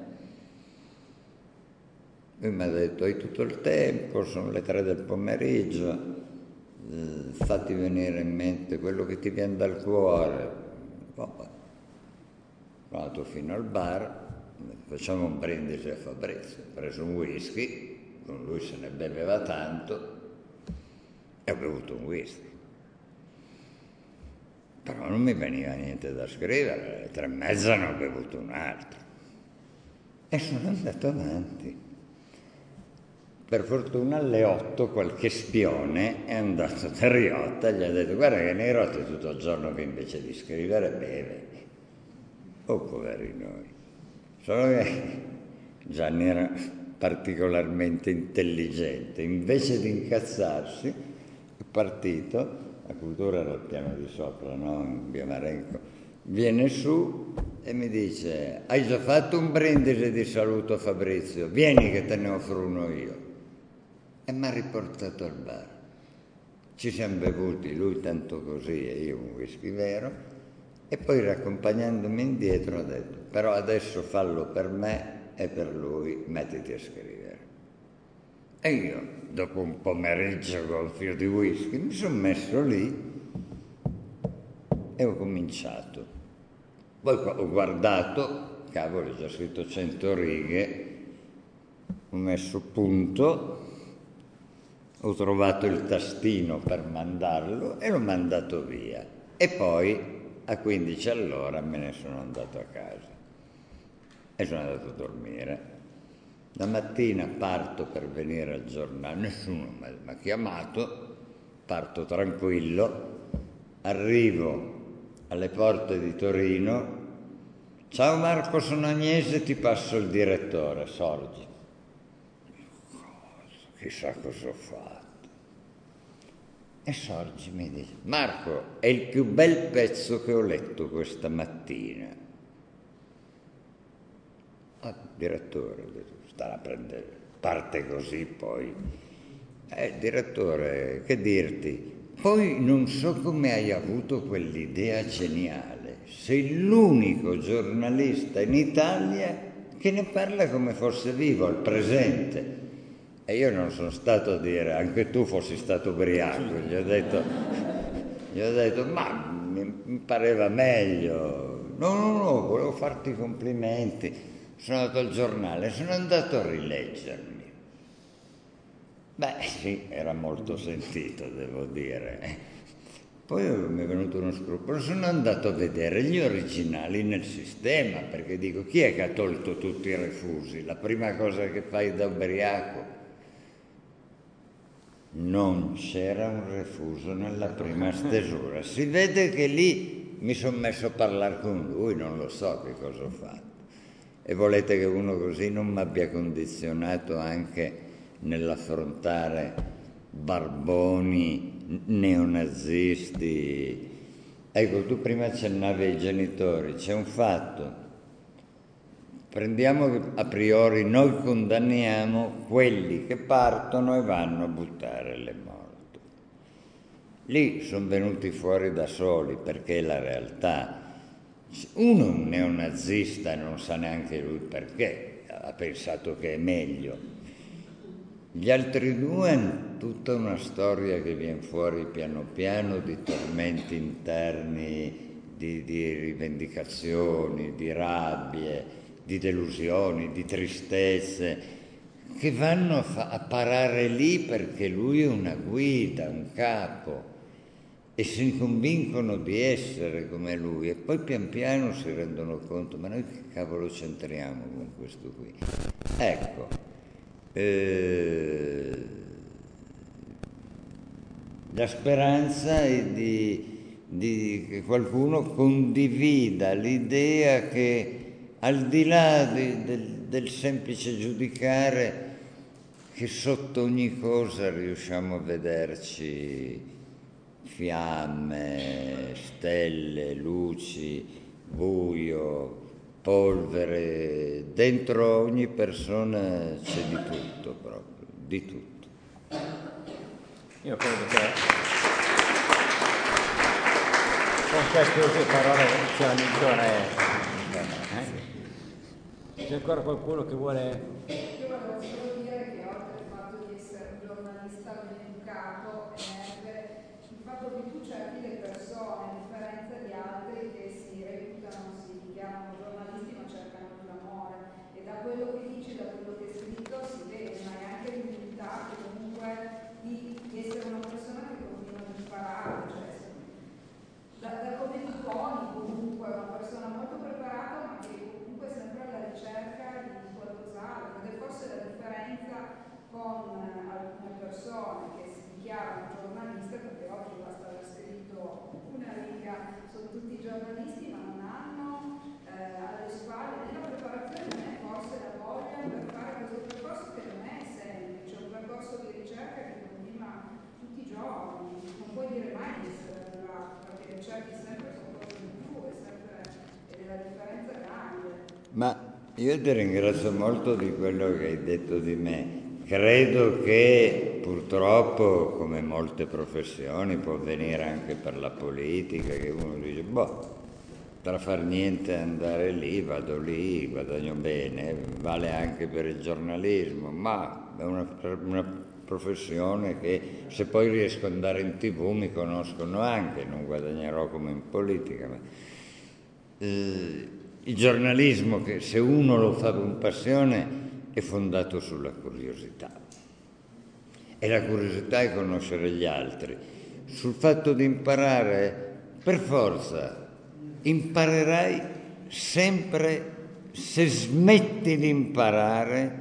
lui mi ha detto: hai tutto il tempo, sono le tre del pomeriggio, eh, fatti venire in mente quello che ti viene dal cuore. Vabbè. Sono andato fino al bar, facciamo un brindisi a Fabrizio, ho preso un whisky, con lui se ne beveva tanto e ho bevuto un whisky. Però non mi veniva niente da scrivere, alle tre e mezza ne ho bevuto un altro. E sono andato avanti. Per fortuna alle otto qualche spione è andato da Riotta e gli ha detto: guarda che Neirotto è tutto il giorno che invece di scrivere beve. Oh, poveri noi. Solo che Gianni era particolarmente intelligente. Invece di incazzarsi, è partito, la cultura era al piano di sopra, no? In via Marenco. Viene su e mi dice: hai già fatto un brindisi di saluto a Fabrizio? Vieni che te ne offro uno io. E mi ha riportato al bar. Ci siamo bevuti, lui tanto così e io un whisky vero. E poi, riaccompagnandomi indietro, ha detto: però adesso fallo per me e per lui, mettiti a scrivere. E io, dopo un pomeriggio gonfio di whisky, mi sono messo lì e ho cominciato. Poi ho guardato, cavolo, ho già scritto cento righe, ho messo punto, ho trovato il tastino per mandarlo e l'ho mandato via. E poi a quindici all'ora me ne sono andato a casa e sono andato a dormire. La mattina parto per venire al giornale, nessuno mi ha chiamato, parto tranquillo, arrivo alle porte di Torino: ciao Marco, sono Agnese, ti passo il direttore, Sorgi. Chissà cosa ho fatto. E Sorgi mi dice: Marco, è il più bel pezzo che ho letto questa mattina. Ah, direttore, ho detto, starà a prendere, parte così poi. Eh, direttore, che dirti? Poi non so come hai avuto quell'idea geniale. Sei l'unico giornalista in Italia che ne parla come fosse vivo, al presente. E io non sono stato a dire: anche tu fossi stato ubriaco. Gli ho detto, gli ho detto ma mi, mi pareva meglio. No, no, no, volevo farti i complimenti. Sono andato al giornale, sono andato a rileggermi. Beh, sì, era molto sentito, devo dire. Poi mi è venuto uno scrupolo, sono andato a vedere gli originali nel sistema, perché dico: chi è che ha tolto tutti i refusi? La prima cosa che fai da ubriaco. Non c'era un refuso nella prima stesura. Si vede che lì mi sono messo a parlare con lui, non lo so che cosa ho fatto. E volete che uno così non mi abbia condizionato anche nell'affrontare barboni, neonazisti? Ecco, tu prima accennavi ai genitori, c'è un fatto. Prendiamo che a priori noi condanniamo quelli che partono e vanno a buttare le morti. lì sono venuti fuori da soli, perché è la realtà. Uno è un neonazista e non sa neanche lui perché, ha pensato che è meglio. Gli altri due hanno tutta una storia che viene fuori piano piano di tormenti interni, di, di rivendicazioni, di rabbie, di delusioni, di tristezze, che vanno a, fa- a parare lì perché lui è una guida, un capo, e si convincono di essere come lui, e poi pian piano si rendono conto, ma noi che cavolo c'entriamo con questo qui? Ecco, eh, la speranza è di, di che qualcuno condivida l'idea che al di là di, del, del semplice giudicare, che sotto ogni cosa riusciamo a vederci fiamme, stelle, luci, buio, polvere. Dentro ogni persona c'è di tutto proprio, di tutto. Io credo che con queste ultime parole c'è la migliore. Eh? C'è ancora qualcuno che vuole... Io volevo solo dire che oltre al fatto di essere un giornalista ben educato, emerge il fatto che tu cerchi le persone, a differenza di altri che si reputano, si dichiarano giornalisti ma cercano l'amore, e da quello che dici, da quello che hai scritto si vede, ma hai anche l'umiltà che comunque di, di essere una persona che continua ad imparare, cioè da, da come ti poni comunque una persona molto preparata ma che comunque è sempre alla ricerca di qualcos'altro, ed è forse la differenza con eh, alcune persone che si dichiarano giornaliste, perché oggi basta aver scritto una riga, sono tutti giornalisti ma non hanno eh, alle spalle né la preparazione né forse la voglia per fare questo percorso che non è semplice, è un percorso di ricerca che continua tutti i giorni, non puoi dire mai di essere arrivato, perché cerchi sempre qualcosa di più e sempre ed è la differenza grande. Ma io ti ringrazio molto di quello che hai detto di me. Credo che purtroppo, come molte professioni, può avvenire anche per la politica, che uno dice, boh, tra far niente e andare lì, vado lì, guadagno bene, vale anche per il giornalismo, ma è una, una professione che se poi riesco ad andare in tv mi conoscono anche, non guadagnerò come in politica. Ma, eh, il giornalismo, che se uno lo fa con passione, è fondato sulla curiosità. E la curiosità è conoscere gli altri. Sul fatto di imparare, per forza, imparerai sempre. Se smetti di imparare,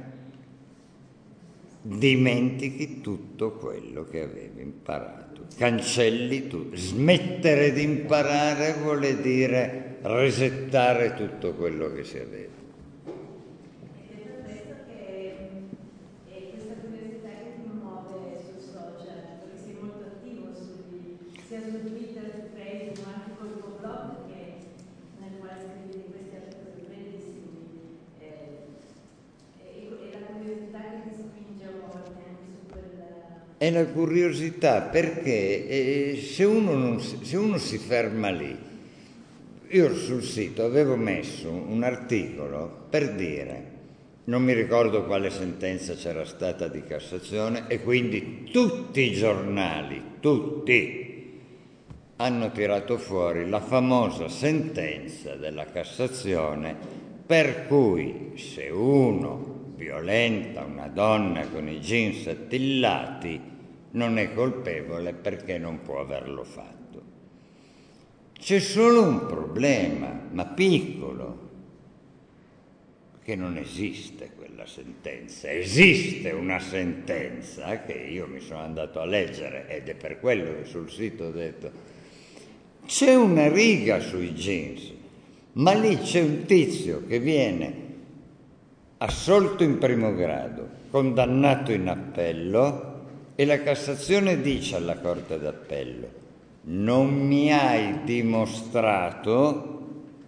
dimentichi tutto quello che avevi imparato. Cancelli tutto. Smettere di imparare vuole dire resettare tutto quello che si aveva. Ed è per questo che è questa curiosità che ti muove sui social, perché sei molto attivo sui, sia su Twitter, su Facebook, ma anche col tuo blog, che, nel quale scrivi di questi articoli bellissimi. Eh, e, e la curiosità che ti spinge a volte anche su quel... È la curiosità, perché eh, se, uno non si, se uno si ferma lì. Io sul sito avevo messo un articolo per dire, non mi ricordo quale sentenza c'era stata di Cassazione, e quindi tutti i giornali, tutti, hanno tirato fuori la famosa sentenza della Cassazione per cui se uno violenta una donna con i jeans attillati non è colpevole perché non può averlo fatto. C'è solo un problema, ma piccolo, che non esiste quella sentenza. Esiste una sentenza che io mi sono andato a leggere, ed è per quello che sul sito ho detto c'è una riga sui jeans, ma lì c'è un tizio che viene assolto in primo grado, condannato in appello, e la Cassazione dice alla Corte d'Appello: non mi hai dimostrato,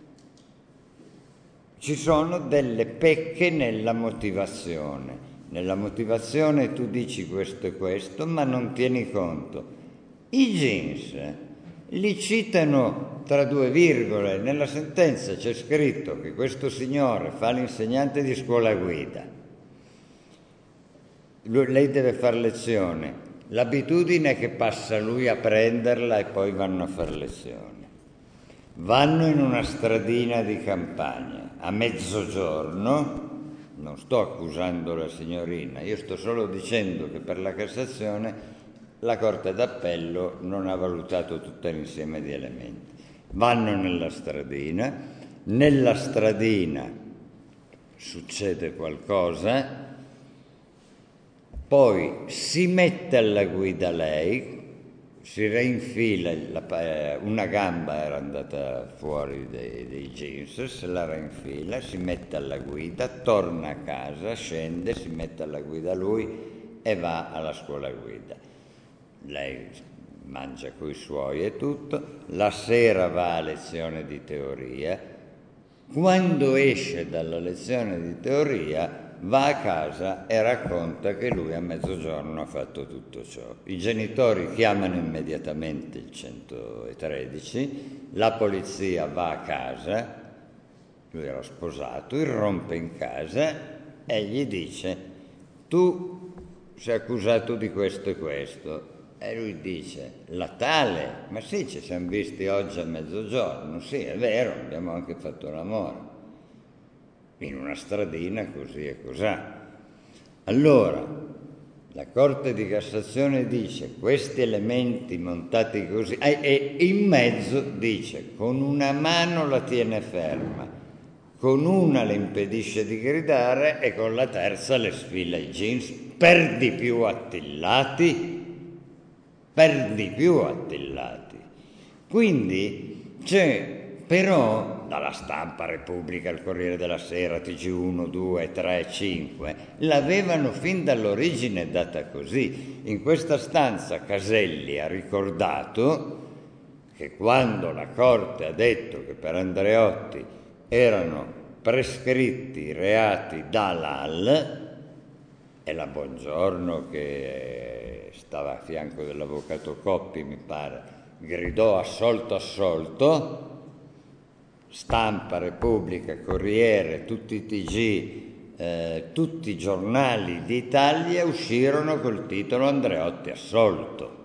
ci sono delle pecche nella motivazione. Nella motivazione tu dici questo e questo, ma non tieni conto. I jeans li citano tra due virgole, nella sentenza c'è scritto che questo signore fa l'insegnante di scuola guida, lui, lei deve fare lezione, l'abitudine è che passa lui a prenderla e poi vanno a fare lezione, vanno in una stradina di campagna a mezzogiorno. Non sto accusando la signorina, io sto solo dicendo che per la Cassazione la Corte d'Appello non ha valutato tutto l'insieme di elementi. Vanno nella stradina, nella stradina succede qualcosa, poi si mette alla guida lei, si reinfila, la, una gamba era andata fuori dei, dei jeans, se la reinfila, si mette alla guida, torna a casa, scende, si mette alla guida lui e va alla scuola guida. Lei mangia coi suoi e tutto, la sera va a lezione di teoria, quando esce dalla lezione di teoria va a casa e racconta che lui a mezzogiorno ha fatto tutto ciò. I genitori chiamano immediatamente il centotredici, la polizia va a casa, lui era sposato, irrompe in casa e gli dice: tu sei accusato di questo e questo. E lui dice: la tale? Ma sì, ci siamo visti oggi a mezzogiorno. Sì, è vero, abbiamo anche fatto l'amore in una stradina così e cos'ha. Allora la Corte di Cassazione dice questi elementi montati così e, e in mezzo dice con una mano la tiene ferma, con una le impedisce di gridare e con la terza le sfila i jeans, per di più attillati, per di più attillati. Quindi c'è però dalla Stampa, Repubblica, il Corriere della Sera, T G uno, due, tre, cinque, l'avevano fin dall'origine data così. In questa stanza Caselli ha ricordato che quando la Corte ha detto che per Andreotti erano prescritti reati da L A L, e la Bongiorno, che stava a fianco dell'avvocato Coppi, mi pare, gridò assolto, assolto. Stampa, Repubblica, Corriere, tutti i T G, eh, tutti i giornali d'Italia uscirono col titolo Andreotti assolto.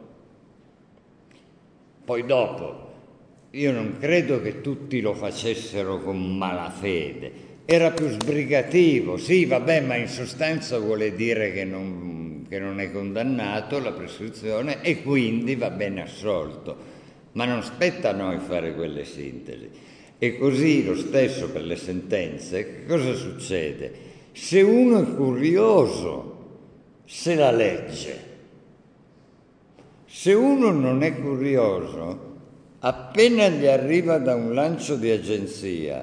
Poi dopo, io non credo che tutti lo facessero con malafede, era più sbrigativo, sì vabbè, ma in sostanza vuole dire che non, che non è condannato, la prescrizione, e quindi va bene assolto, ma non spetta a noi fare quelle sintesi. E così lo stesso per le sentenze. Che cosa succede? Se uno è curioso, se la legge. Se uno non è curioso, appena gli arriva da un lancio di agenzia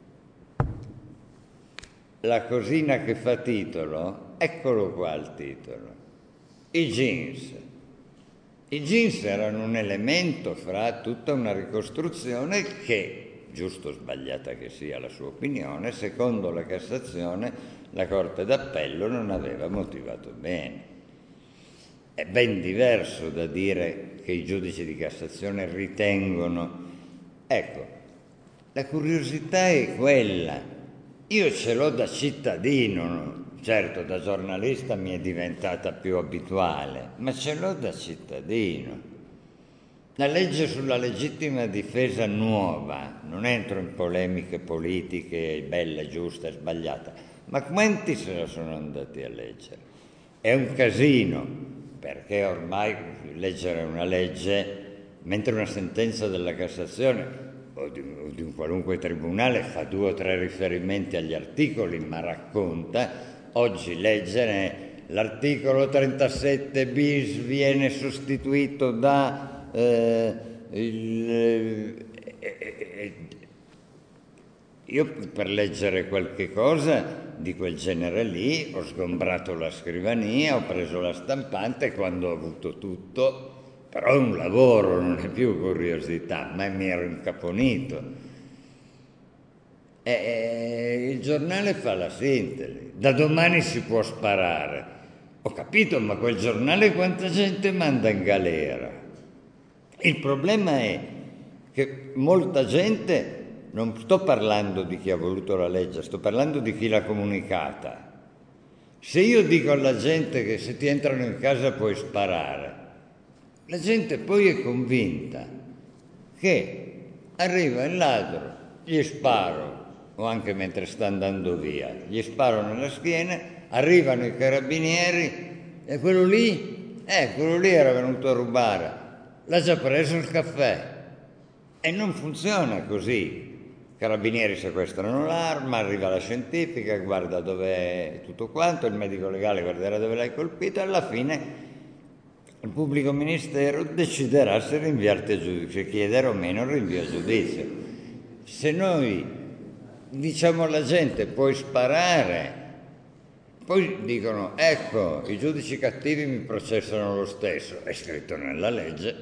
la cosina che fa titolo, eccolo qua il titolo. I jeans. I jeans erano un elemento fra tutta una ricostruzione che, giusto o sbagliata che sia la sua opinione, secondo la Cassazione la Corte d'Appello non aveva motivato bene. È ben diverso da dire che i giudici di Cassazione ritengono. Ecco, la curiosità è quella. Io ce l'ho da cittadino, certo da giornalista mi è diventata più abituale, ma ce l'ho da cittadino. La legge sulla legittima difesa nuova, non entro in polemiche politiche, bella, giusta e sbagliata, ma quanti se la sono andati a leggere? È un casino, perché ormai leggere una legge, mentre una sentenza della Cassazione o di, o di un qualunque tribunale fa due o tre riferimenti agli articoli, ma racconta, oggi leggere l'articolo trentasette bis viene sostituito da Eh, il, eh, io per leggere qualche cosa di quel genere lì ho sgombrato la scrivania, ho preso la stampante quando ho avuto tutto, però è un lavoro, non è più curiosità, ma mi ero incaponito. E, e, il giornale fa la sintesi, da domani si può sparare. Ho capito, ma quel giornale quanta gente manda in galera? Il problema è che molta gente, non sto parlando di chi ha voluto la legge, sto parlando di chi l'ha comunicata. Se io dico alla gente che se ti entrano in casa puoi sparare, la gente poi è convinta che arriva il ladro, gli sparo, o anche mentre sta andando via, gli sparo nella schiena, arrivano i carabinieri e quello lì, eh, quello lì era venuto a rubare, l'ha già preso il caffè. E non funziona così. I carabinieri sequestrano l'arma, arriva la scientifica, guarda dove è tutto quanto, il medico legale guarderà dove l'hai colpito e alla fine il pubblico ministero deciderà se rinviarti a giudizio, chiedere o meno il rinvio a giudizio. Se noi diciamo alla gente puoi sparare, poi dicono ecco i giudici cattivi mi processano lo stesso, è scritto nella legge.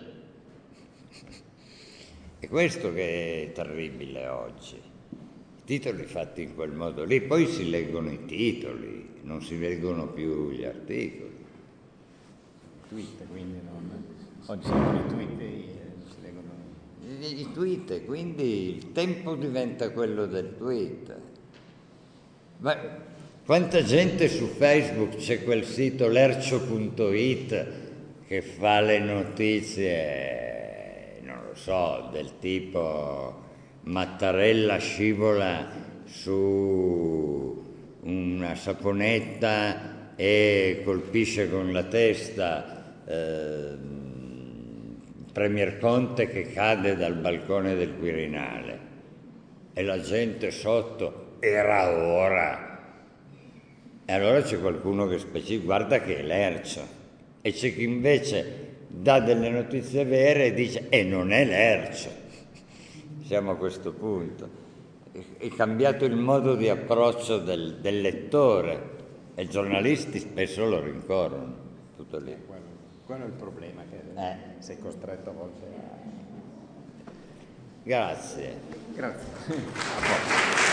È questo che è terribile oggi, i titoli fatti in quel modo lì, poi si leggono i titoli, non si leggono più gli articoli. Tweet, quindi non... oggi sono i tweet e non si leggono... I, i tweet, quindi il tempo diventa quello del tweet. Ma quanta gente su Facebook, c'è quel sito lercio punto it che fa le notizie, non lo so, del tipo Mattarella scivola su una saponetta e colpisce con la testa eh, Premier Conte che cade dal balcone del Quirinale e la gente sotto era ora. E allora c'è qualcuno che specifica, guarda che è lercio, e c'è chi invece dà delle notizie vere e dice e non è lercio. Siamo a questo punto. È cambiato il modo di approccio del, del lettore e i giornalisti spesso lo rincorrono, tutto lì. Eh, quello, quello è il problema, che Eh. sei costretto a volte a... Grazie. Grazie.